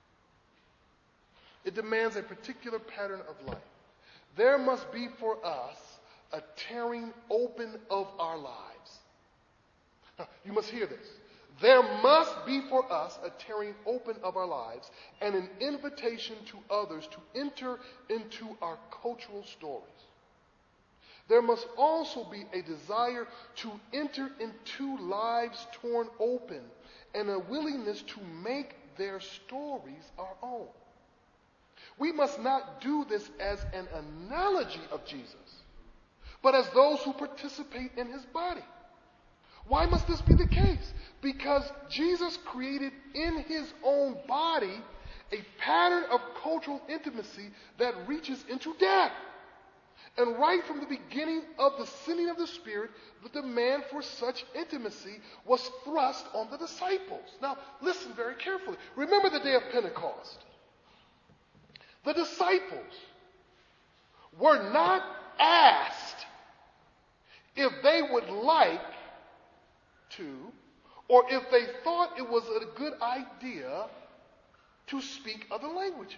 It demands a particular pattern of life. There must be for us a tearing open of our lives. Now, you must hear this. There must be for us a tearing open of our lives and an invitation to others to enter into our cultural stories. There must also be a desire to enter into lives torn open and a willingness to make their stories our own. We must not do this as an analogy of Jesus, but as those who participate in his body. Why must this be the case? Because Jesus created in his own body a pattern of cultural intimacy that reaches into death. And right from the beginning of the sending of the Spirit, the demand for such intimacy was thrust on the disciples. Now, listen very carefully. Remember the day of Pentecost. The disciples were not asked if they would like to, or if they thought it was a good idea to speak other languages.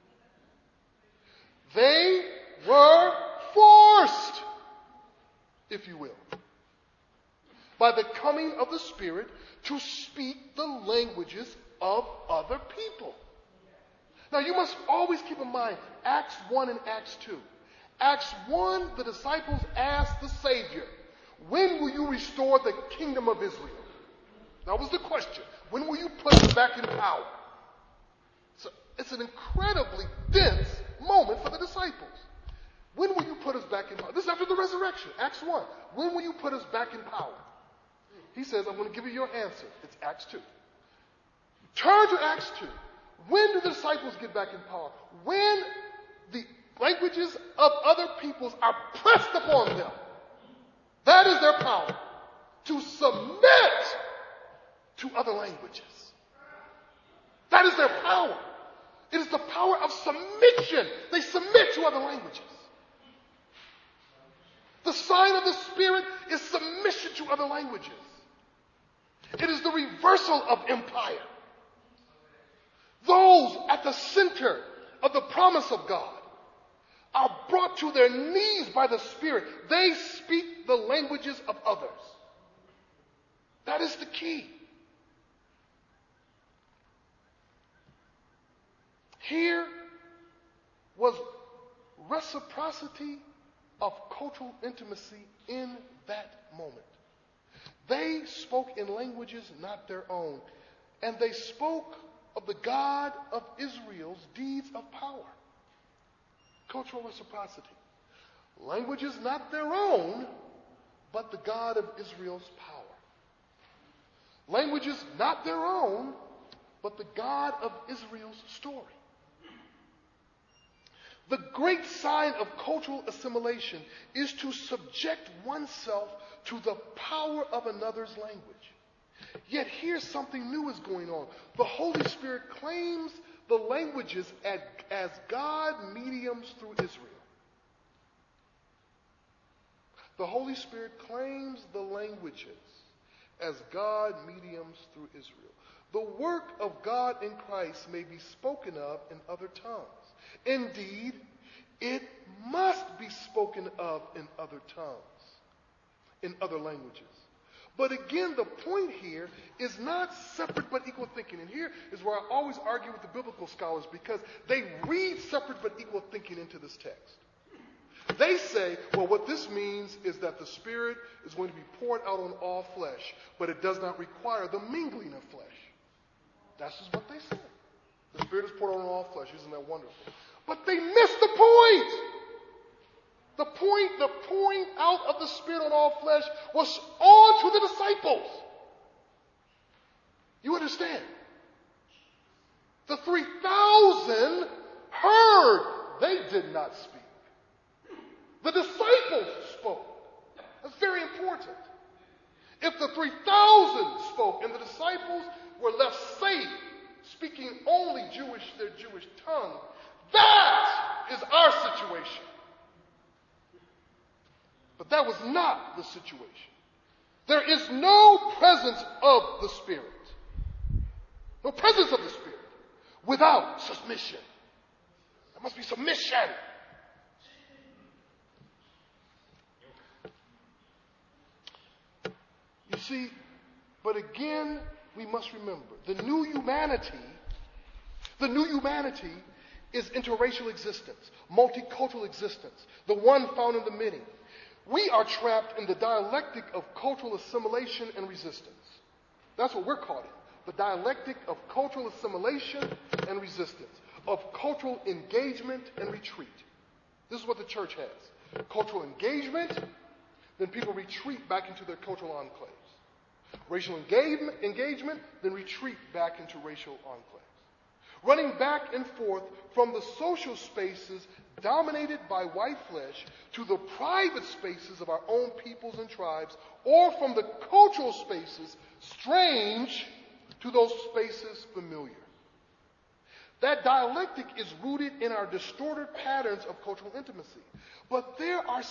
They were forced, if you will, by the coming of the Spirit to speak the languages of other people. Now you must always keep in mind Acts 1 and Acts 2. Acts 1, the disciples asked the Savior, when will you restore the kingdom of Israel? That was the question. When will you put us back in power? So it's an incredibly dense moment for the disciples. When will you put us back in power? This is after the resurrection, Acts 1. When will you put us back in power? He says, I'm going to give you your answer. It's Acts 2. Turn to Acts 2. When do the disciples get back in power? When the languages of other peoples are pressed upon them. That is their power. To submit to other languages. That is their power. It is the power of submission. They submit to other languages. The sign of the Spirit is submission to other languages. It is the reversal of empire. Those at the center of the promise of God are brought to their knees by the Spirit. They speak the languages of others. That is the key. Here was reciprocity of cultural intimacy in that moment. They spoke in languages not their own, and they spoke of the God of Israel's deeds of power. Cultural reciprocity. Languages not their own, but the God of Israel's power. Languages not their own, but the God of Israel's story. The great sign of cultural assimilation is to subject oneself to the power of another's language. Yet here something new is going on. The Holy Spirit claims the languages as God mediums through Israel. The Holy Spirit claims the languages as God mediums through Israel. The work of God in Christ may be spoken of in other tongues. Indeed, it must be spoken of in other tongues, in other languages. But again, the point here is not separate but equal thinking. And here is where I always argue with the biblical scholars, because they read separate but equal thinking into this text. They say, well, what this means is that the Spirit is going to be poured out on all flesh, but it does not require the mingling of flesh. That's just what they say. The Spirit is poured out on all flesh. Isn't that wonderful? But they miss the point. The pouring out of the Spirit on all flesh was on to the disciples. You understand? The 3,000 heard. They did not speak. The disciples spoke. That's very important. If the 3,000 spoke and the disciples were left safe, speaking only their Jewish tongue, that is our situation. But that was not the situation. There is no presence of the Spirit. No presence of the Spirit without submission. There must be submission. You see, but again, we must remember, the new humanity is interracial existence, multicultural existence, the one found in the many. We are trapped in the dialectic of cultural assimilation and resistance. That's what we're caught in. The dialectic of cultural assimilation and resistance, of cultural engagement and retreat. This is what the church has. Cultural engagement, then people retreat back into their cultural enclaves. Racial engagement, then retreat back into racial enclaves. Running back and forth from the social spaces dominated by white flesh to the private spaces of our own peoples and tribes, or from the cultural spaces strange to those spaces familiar. That dialectic is rooted in our distorted patterns of cultural intimacy. But there are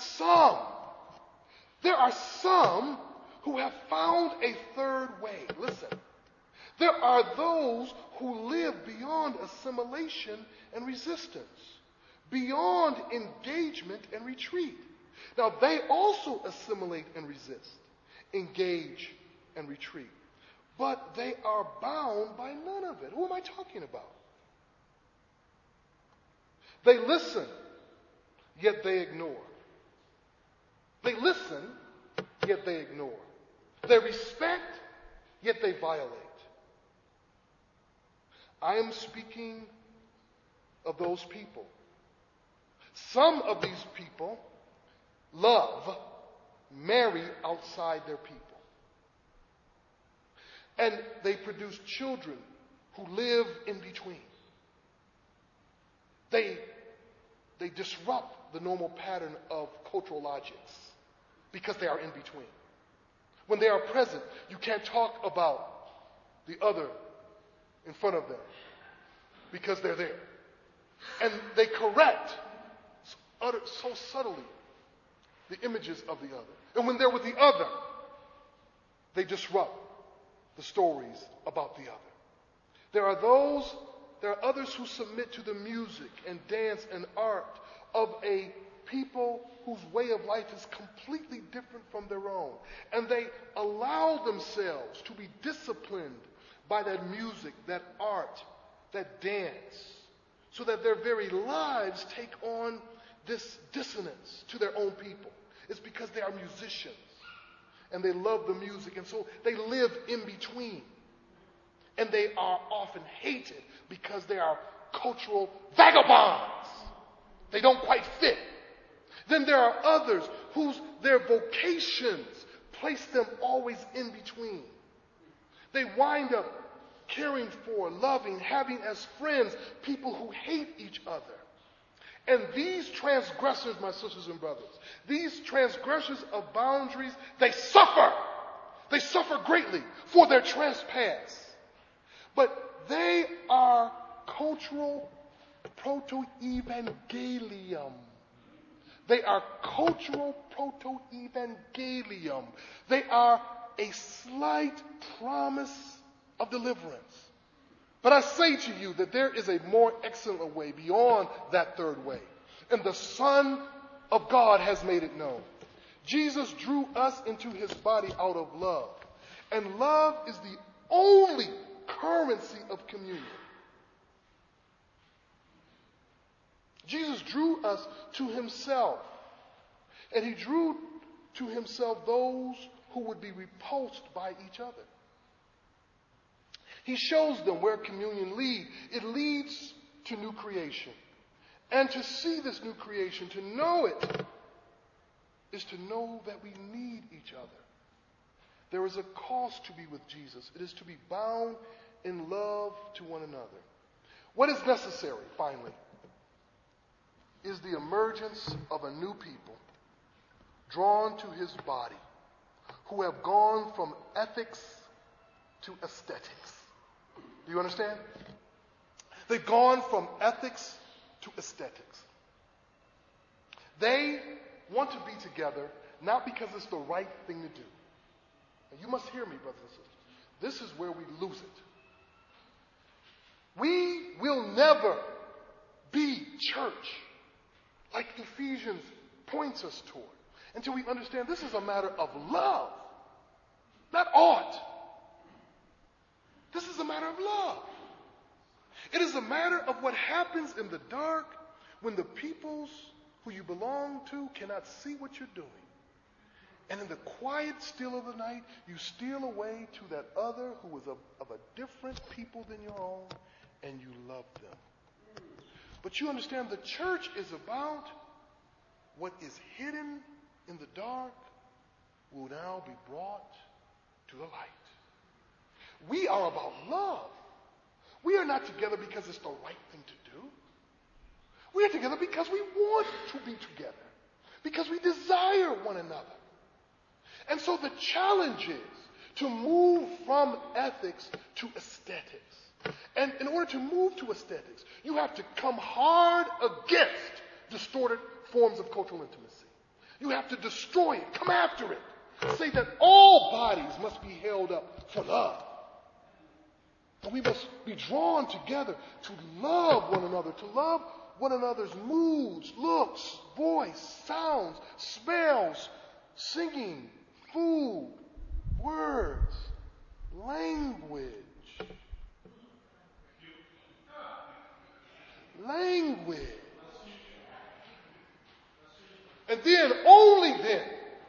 some who have found a third way. Listen. There are those who live beyond assimilation and resistance, beyond engagement and retreat. Now, they also assimilate and resist, engage and retreat. But they are bound by none of it. Who am I talking about? They listen, yet they ignore. They listen, yet they ignore. They respect, yet they violate. I am speaking of those people. Some of these people marry outside their people. And they produce children who live in between. They disrupt the normal pattern of cultural logics because they are in between. When they are present, you can't talk about the other in front of them because they're there. And they correct so subtly the images of the other. And when they're with the other, they disrupt the stories about the other. There are others who submit to the music and dance and art of a people whose way of life is completely different from their own. And they allow themselves to be disciplined by that music, that art, that dance, so that their very lives take on this dissonance to their own people. It's because they are musicians and they love the music, and so they live in between. And they are often hated because they are cultural vagabonds. They don't quite fit. Then there are others their vocations place them always in between. They wind up caring for, loving, having as friends people who hate each other. And these transgressors, my sisters and brothers, these transgressors of boundaries, they suffer. They suffer greatly for their trespass. But they are cultural proto-evangelium. They are cultural proto-evangelium. They are a slight promise of deliverance. But I say to you that there is a more excellent way beyond that third way. And the Son of God has made it known. Jesus drew us into his body out of love. And love is the only currency of communion. Jesus drew us to himself. And he drew to himself those who would be repulsed by each other. He shows them where communion leads. It leads to new creation. And to see this new creation, to know it, is to know that we need each other. There is a cost to be with Jesus. It is to be bound in love to one another. What is necessary, finally, is the emergence of a new people drawn to his body, who have gone from ethics to aesthetics. Do you understand? They've gone from ethics to aesthetics. They want to be together not because it's the right thing to do. And you must hear me, brothers and sisters. This is where we lose it. We will never be church like Ephesians points us toward until we understand this is a matter of love, not art. This is a matter of love. It is a matter of what happens in the dark when the peoples who you belong to cannot see what you're doing. And in the quiet still of the night, you steal away to that other who is of a different people than your own, and you love them. But you understand the church is about what is hidden in the dark will now be brought to the light. We are about love. We are not together because it's the right thing to do. We are together because we want to be together, because we desire one another. And so the challenge is to move from ethics to aesthetics. And in order to move to aesthetics, you have to come hard against distorted forms of cultural intimacy. You have to destroy it, come after it. Say that all bodies must be held up for love. And we must be drawn together to love one another, to love one another's moods, looks, voice, sounds, smells, singing, food, words, language. And then, only then,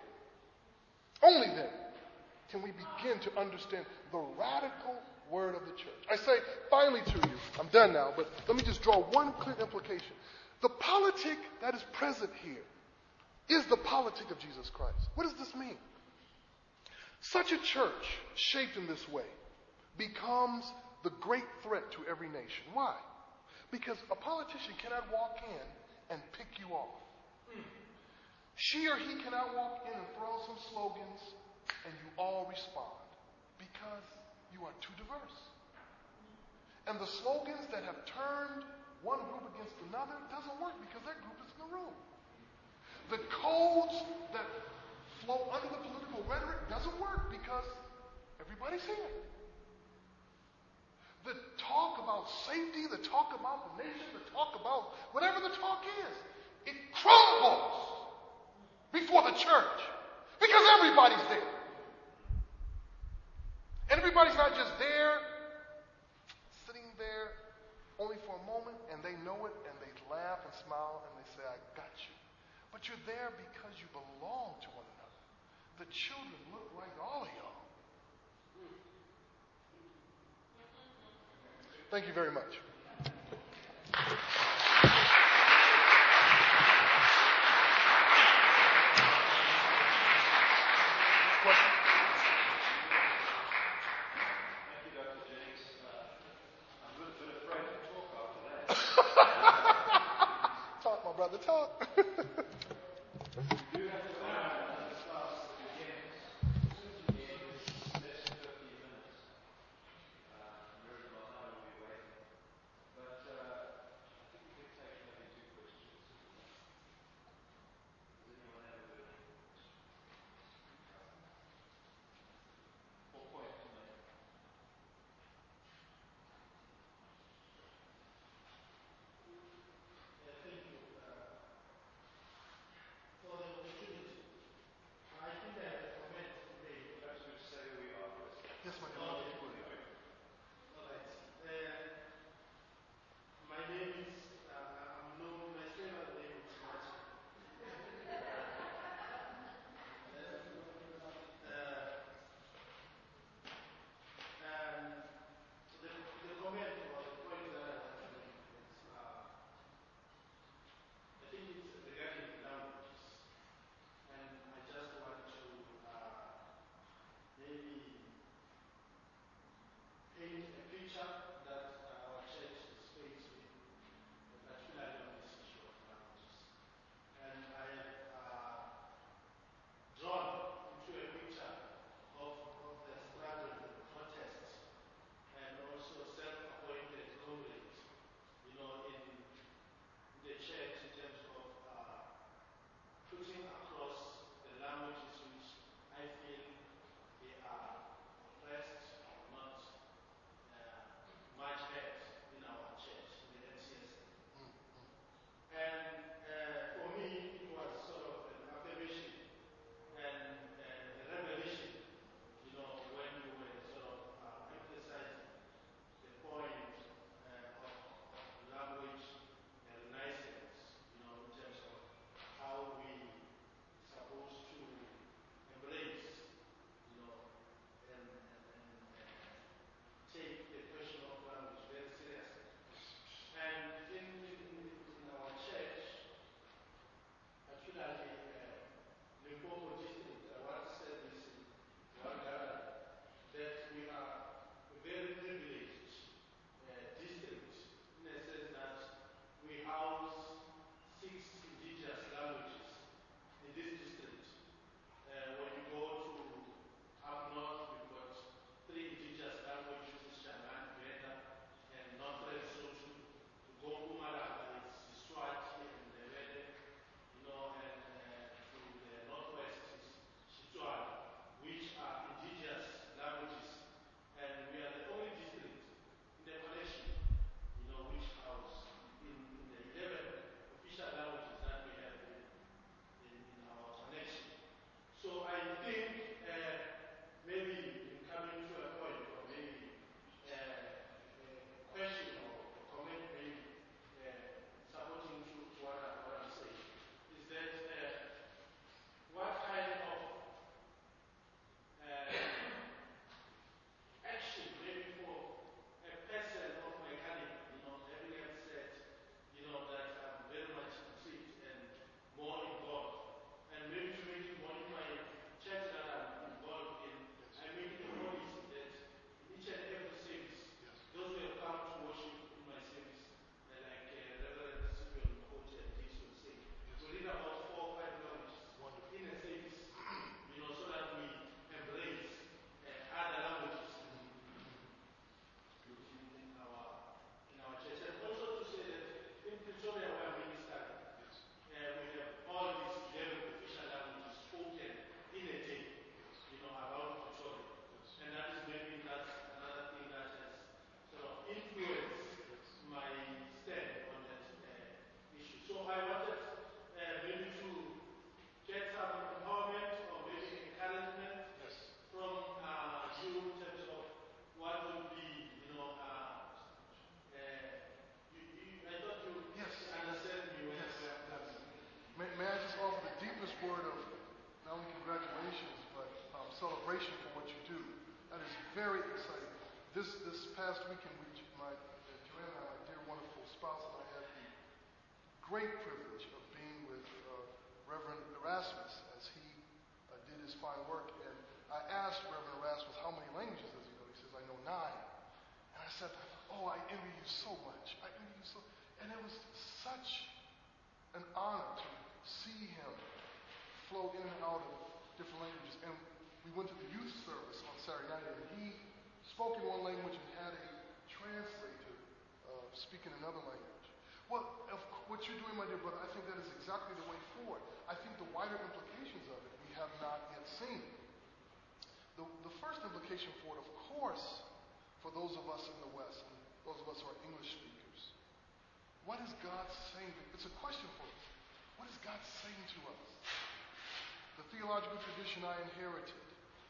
can we begin to understand the radical word of the church. I say finally to you, I'm done now, but let me just draw one clear implication. The politic that is present here is the politic of Jesus Christ. What does this mean? Such a church shaped in this way becomes the great threat to every nation. Why? Because a politician cannot walk in and pick you off. She or he cannot walk in and throw some slogans and you all respond because you are too diverse. And the slogans that have turned one group against another doesn't work because that group is in the room. The codes that flow under the political rhetoric doesn't work because everybody's here. The talk about safety, the talk about the nation, the talk about whatever the talk is, it crumbles before the church because everybody's there. And everybody's not just there, sitting there only for a moment, and they know it, and they laugh and smile, and they say, I got you. But you're there because you belong to one another. The children look like all of y'all. Thank you very much. Question? Thank you, Dr. Jennings. I'm a little bit afraid to talk after that. Talk, my brother, talk. You have to learn that the class begins. As soon as you begin, it's less than 15 minutes. Very well, I will be waiting. But I think we can take maybe 2 questions. Does anyone have a burning question? Or point to make? Yeah, thank you for the opportunity. past weekend, Joanna, my dear, wonderful spouse, and I had the great privilege of being with Reverend Erasmus as he did his fine work. And I asked Reverend Erasmus, how many languages does he know? He says, I know 9. And I said, oh, I envy you so much. I envy you so. And it was such an honor to see him flow in and out of different languages. And we went to the youth service on Saturday night, and he spoke in one language and had a translator speak in another language. Well, what you're doing, my dear brother, I think that is exactly the way forward. I think the wider implications of it we have not yet seen. The first implication for it, of course, for those of us in the West, and those of us who are English speakers, what is God saying? It's a question for us. What is God saying to us? The theological tradition I inherited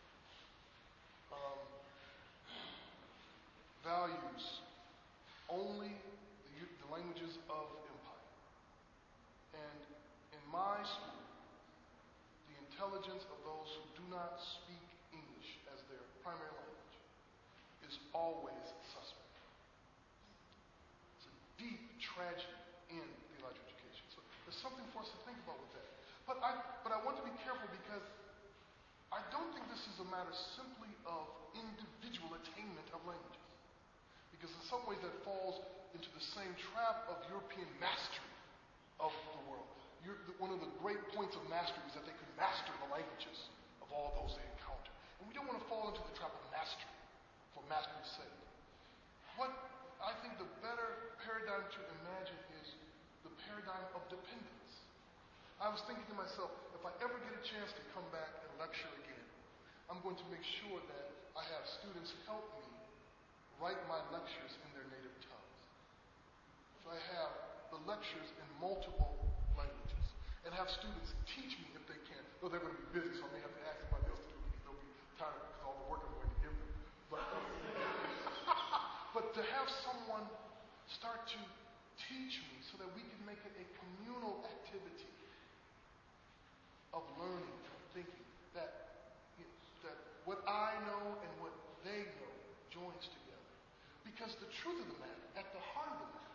values only the languages of empire. And in my school, the intelligence of those who do not speak English as their primary language is always suspect. It's a deep tragedy in theological education. So there's something for us to think about with that. But I want to be careful because I don't think this is a matter simply of individual attainment of languages. Because in some ways that falls into the same trap of European mastery of the world. One of the great points of mastery is that they could master the languages of all those they encounter. And we don't want to fall into the trap of mastery for mastery's sake. What I think the better paradigm to imagine is the paradigm of dependence. I was thinking to myself, if I ever get a chance to come back and lecture again, I'm going to make sure that I have students help me write my lectures in their native tongues. So I have the lectures in multiple languages and have students teach me if they can. Though they're going to be busy, so I may have to ask somebody else to do it because they'll be tired because of all the work I'm going to give them. But to have someone start to teach me so that we can make it a communal activity of learning and thinking that what I know and what they know joins together. Because the truth of the matter, at the heart of the matter,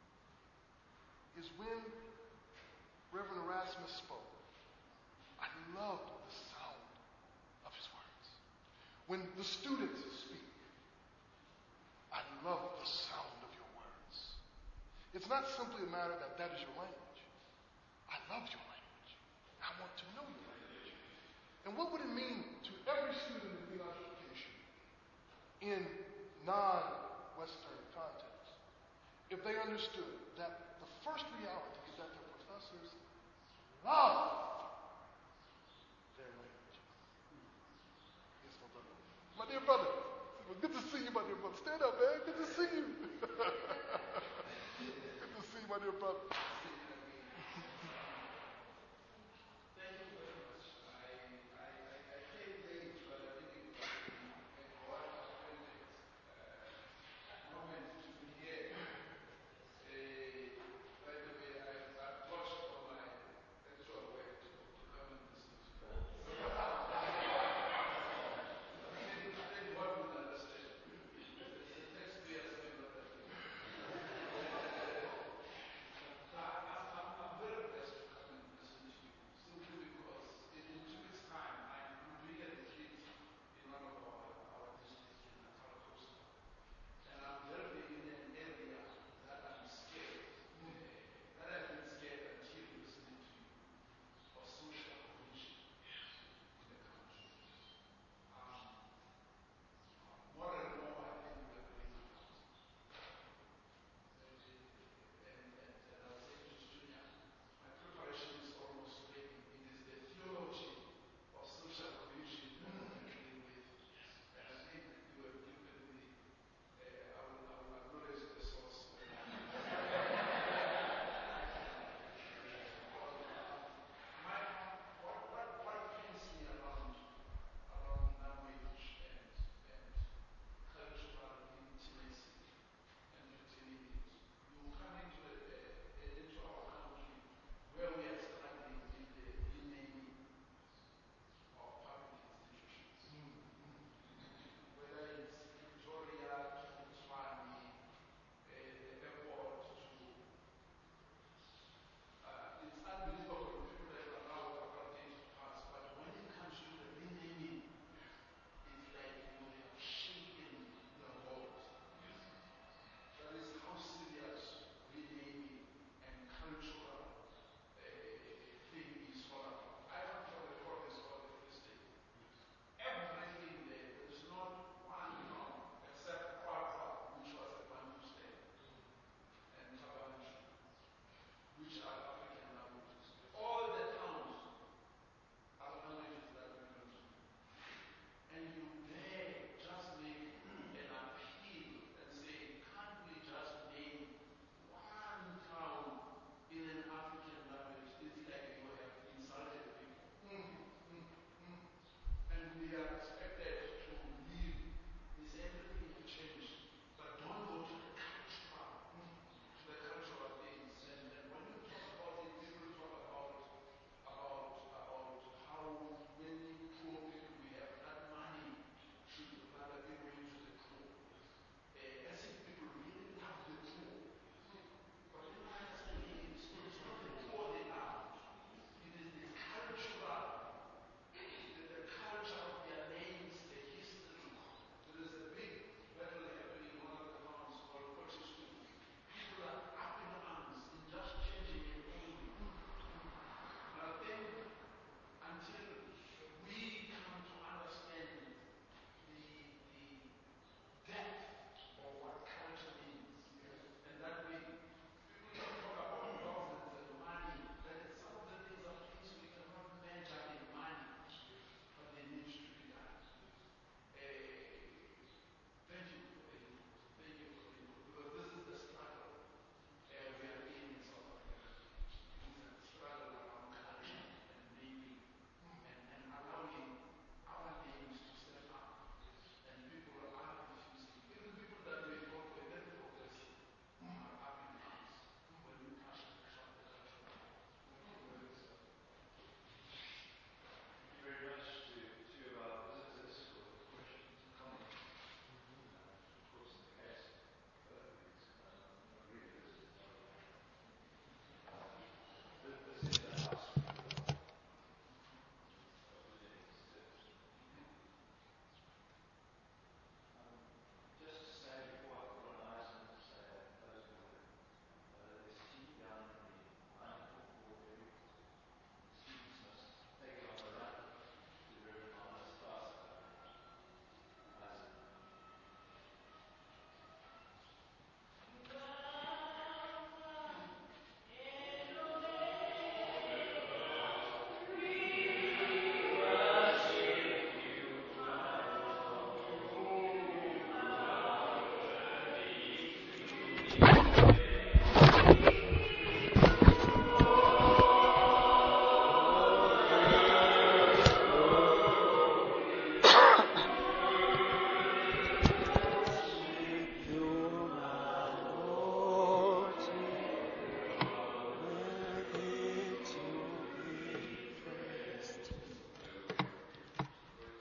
is when Reverend Erasmus spoke, I loved the sound of his words. When the students speak, I love the sound of your words. It's not simply a matter that is your language. I love your language. I want to know your language. And what would it mean to every student in theological education in non-Western context if they understood that the first reality is that their professors love their language? Yes, my brother. My dear brother. Well, good to see you, my dear brother. Stand up, man. Good to see you. Good to see you, my dear brother.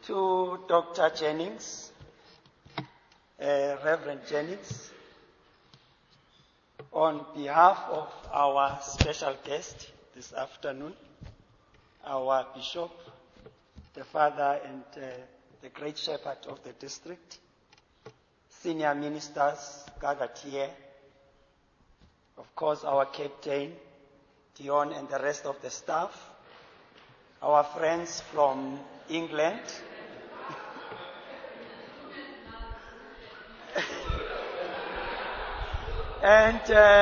To Dr. Jennings, Reverend Jennings, on behalf of our special guest this afternoon, our Bishop, the Father and the Great Shepherd of the district, senior ministers gathered here, of course our Captain, Dion and the rest of the staff, our friends from England, and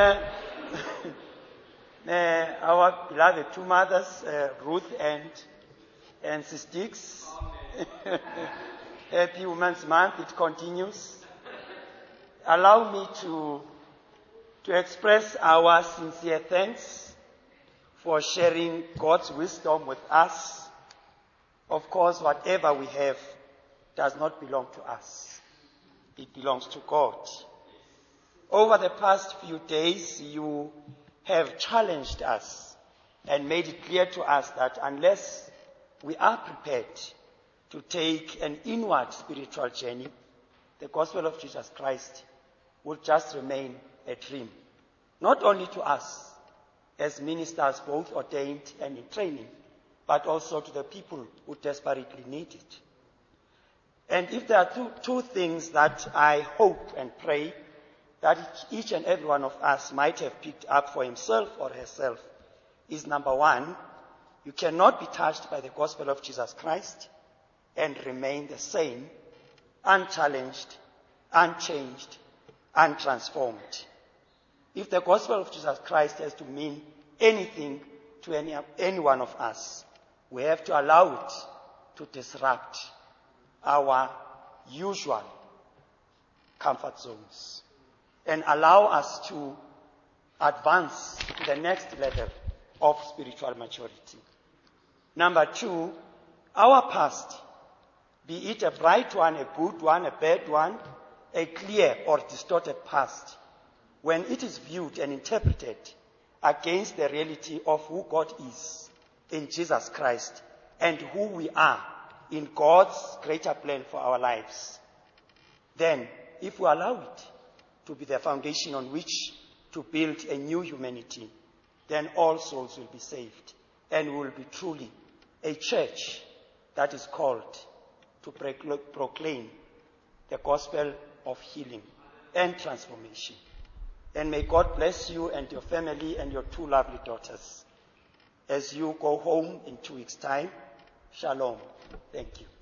our beloved two mothers, Ruth and Sis Dix. Happy Women's Month, it continues. Allow me to express our sincere thanks for sharing God's wisdom with us. Of course, whatever we have does not belong to us. It belongs to God. Over the past few days, you have challenged us and made it clear to us that unless we are prepared to take an inward spiritual journey, the gospel of Jesus Christ will just remain a dream. Not only to us as ministers, both ordained and in training, but also to the people who desperately need it. And if there are two things that I hope and pray that each and every one of us might have picked up for himself or herself, is number one, you cannot be touched by the gospel of Jesus Christ and remain the same, unchallenged, unchanged, untransformed. If the gospel of Jesus Christ has to mean anything to any one of us, we have to allow it to disrupt our usual comfort zones and allow us to advance to the next level of spiritual maturity. Number two, our past, be it a bright one, a good one, a bad one, a clear or distorted past, when it is viewed and interpreted against the reality of who God is in Jesus Christ and who we are in God's greater plan for our lives, then if we allow it to be the foundation on which to build a new humanity, then all souls will be saved and we will be truly a church that is called to proclaim the gospel of healing and transformation. And may God bless you and your family and your two lovely daughters as you go home in 2 weeks' time. Shalom. Thank you.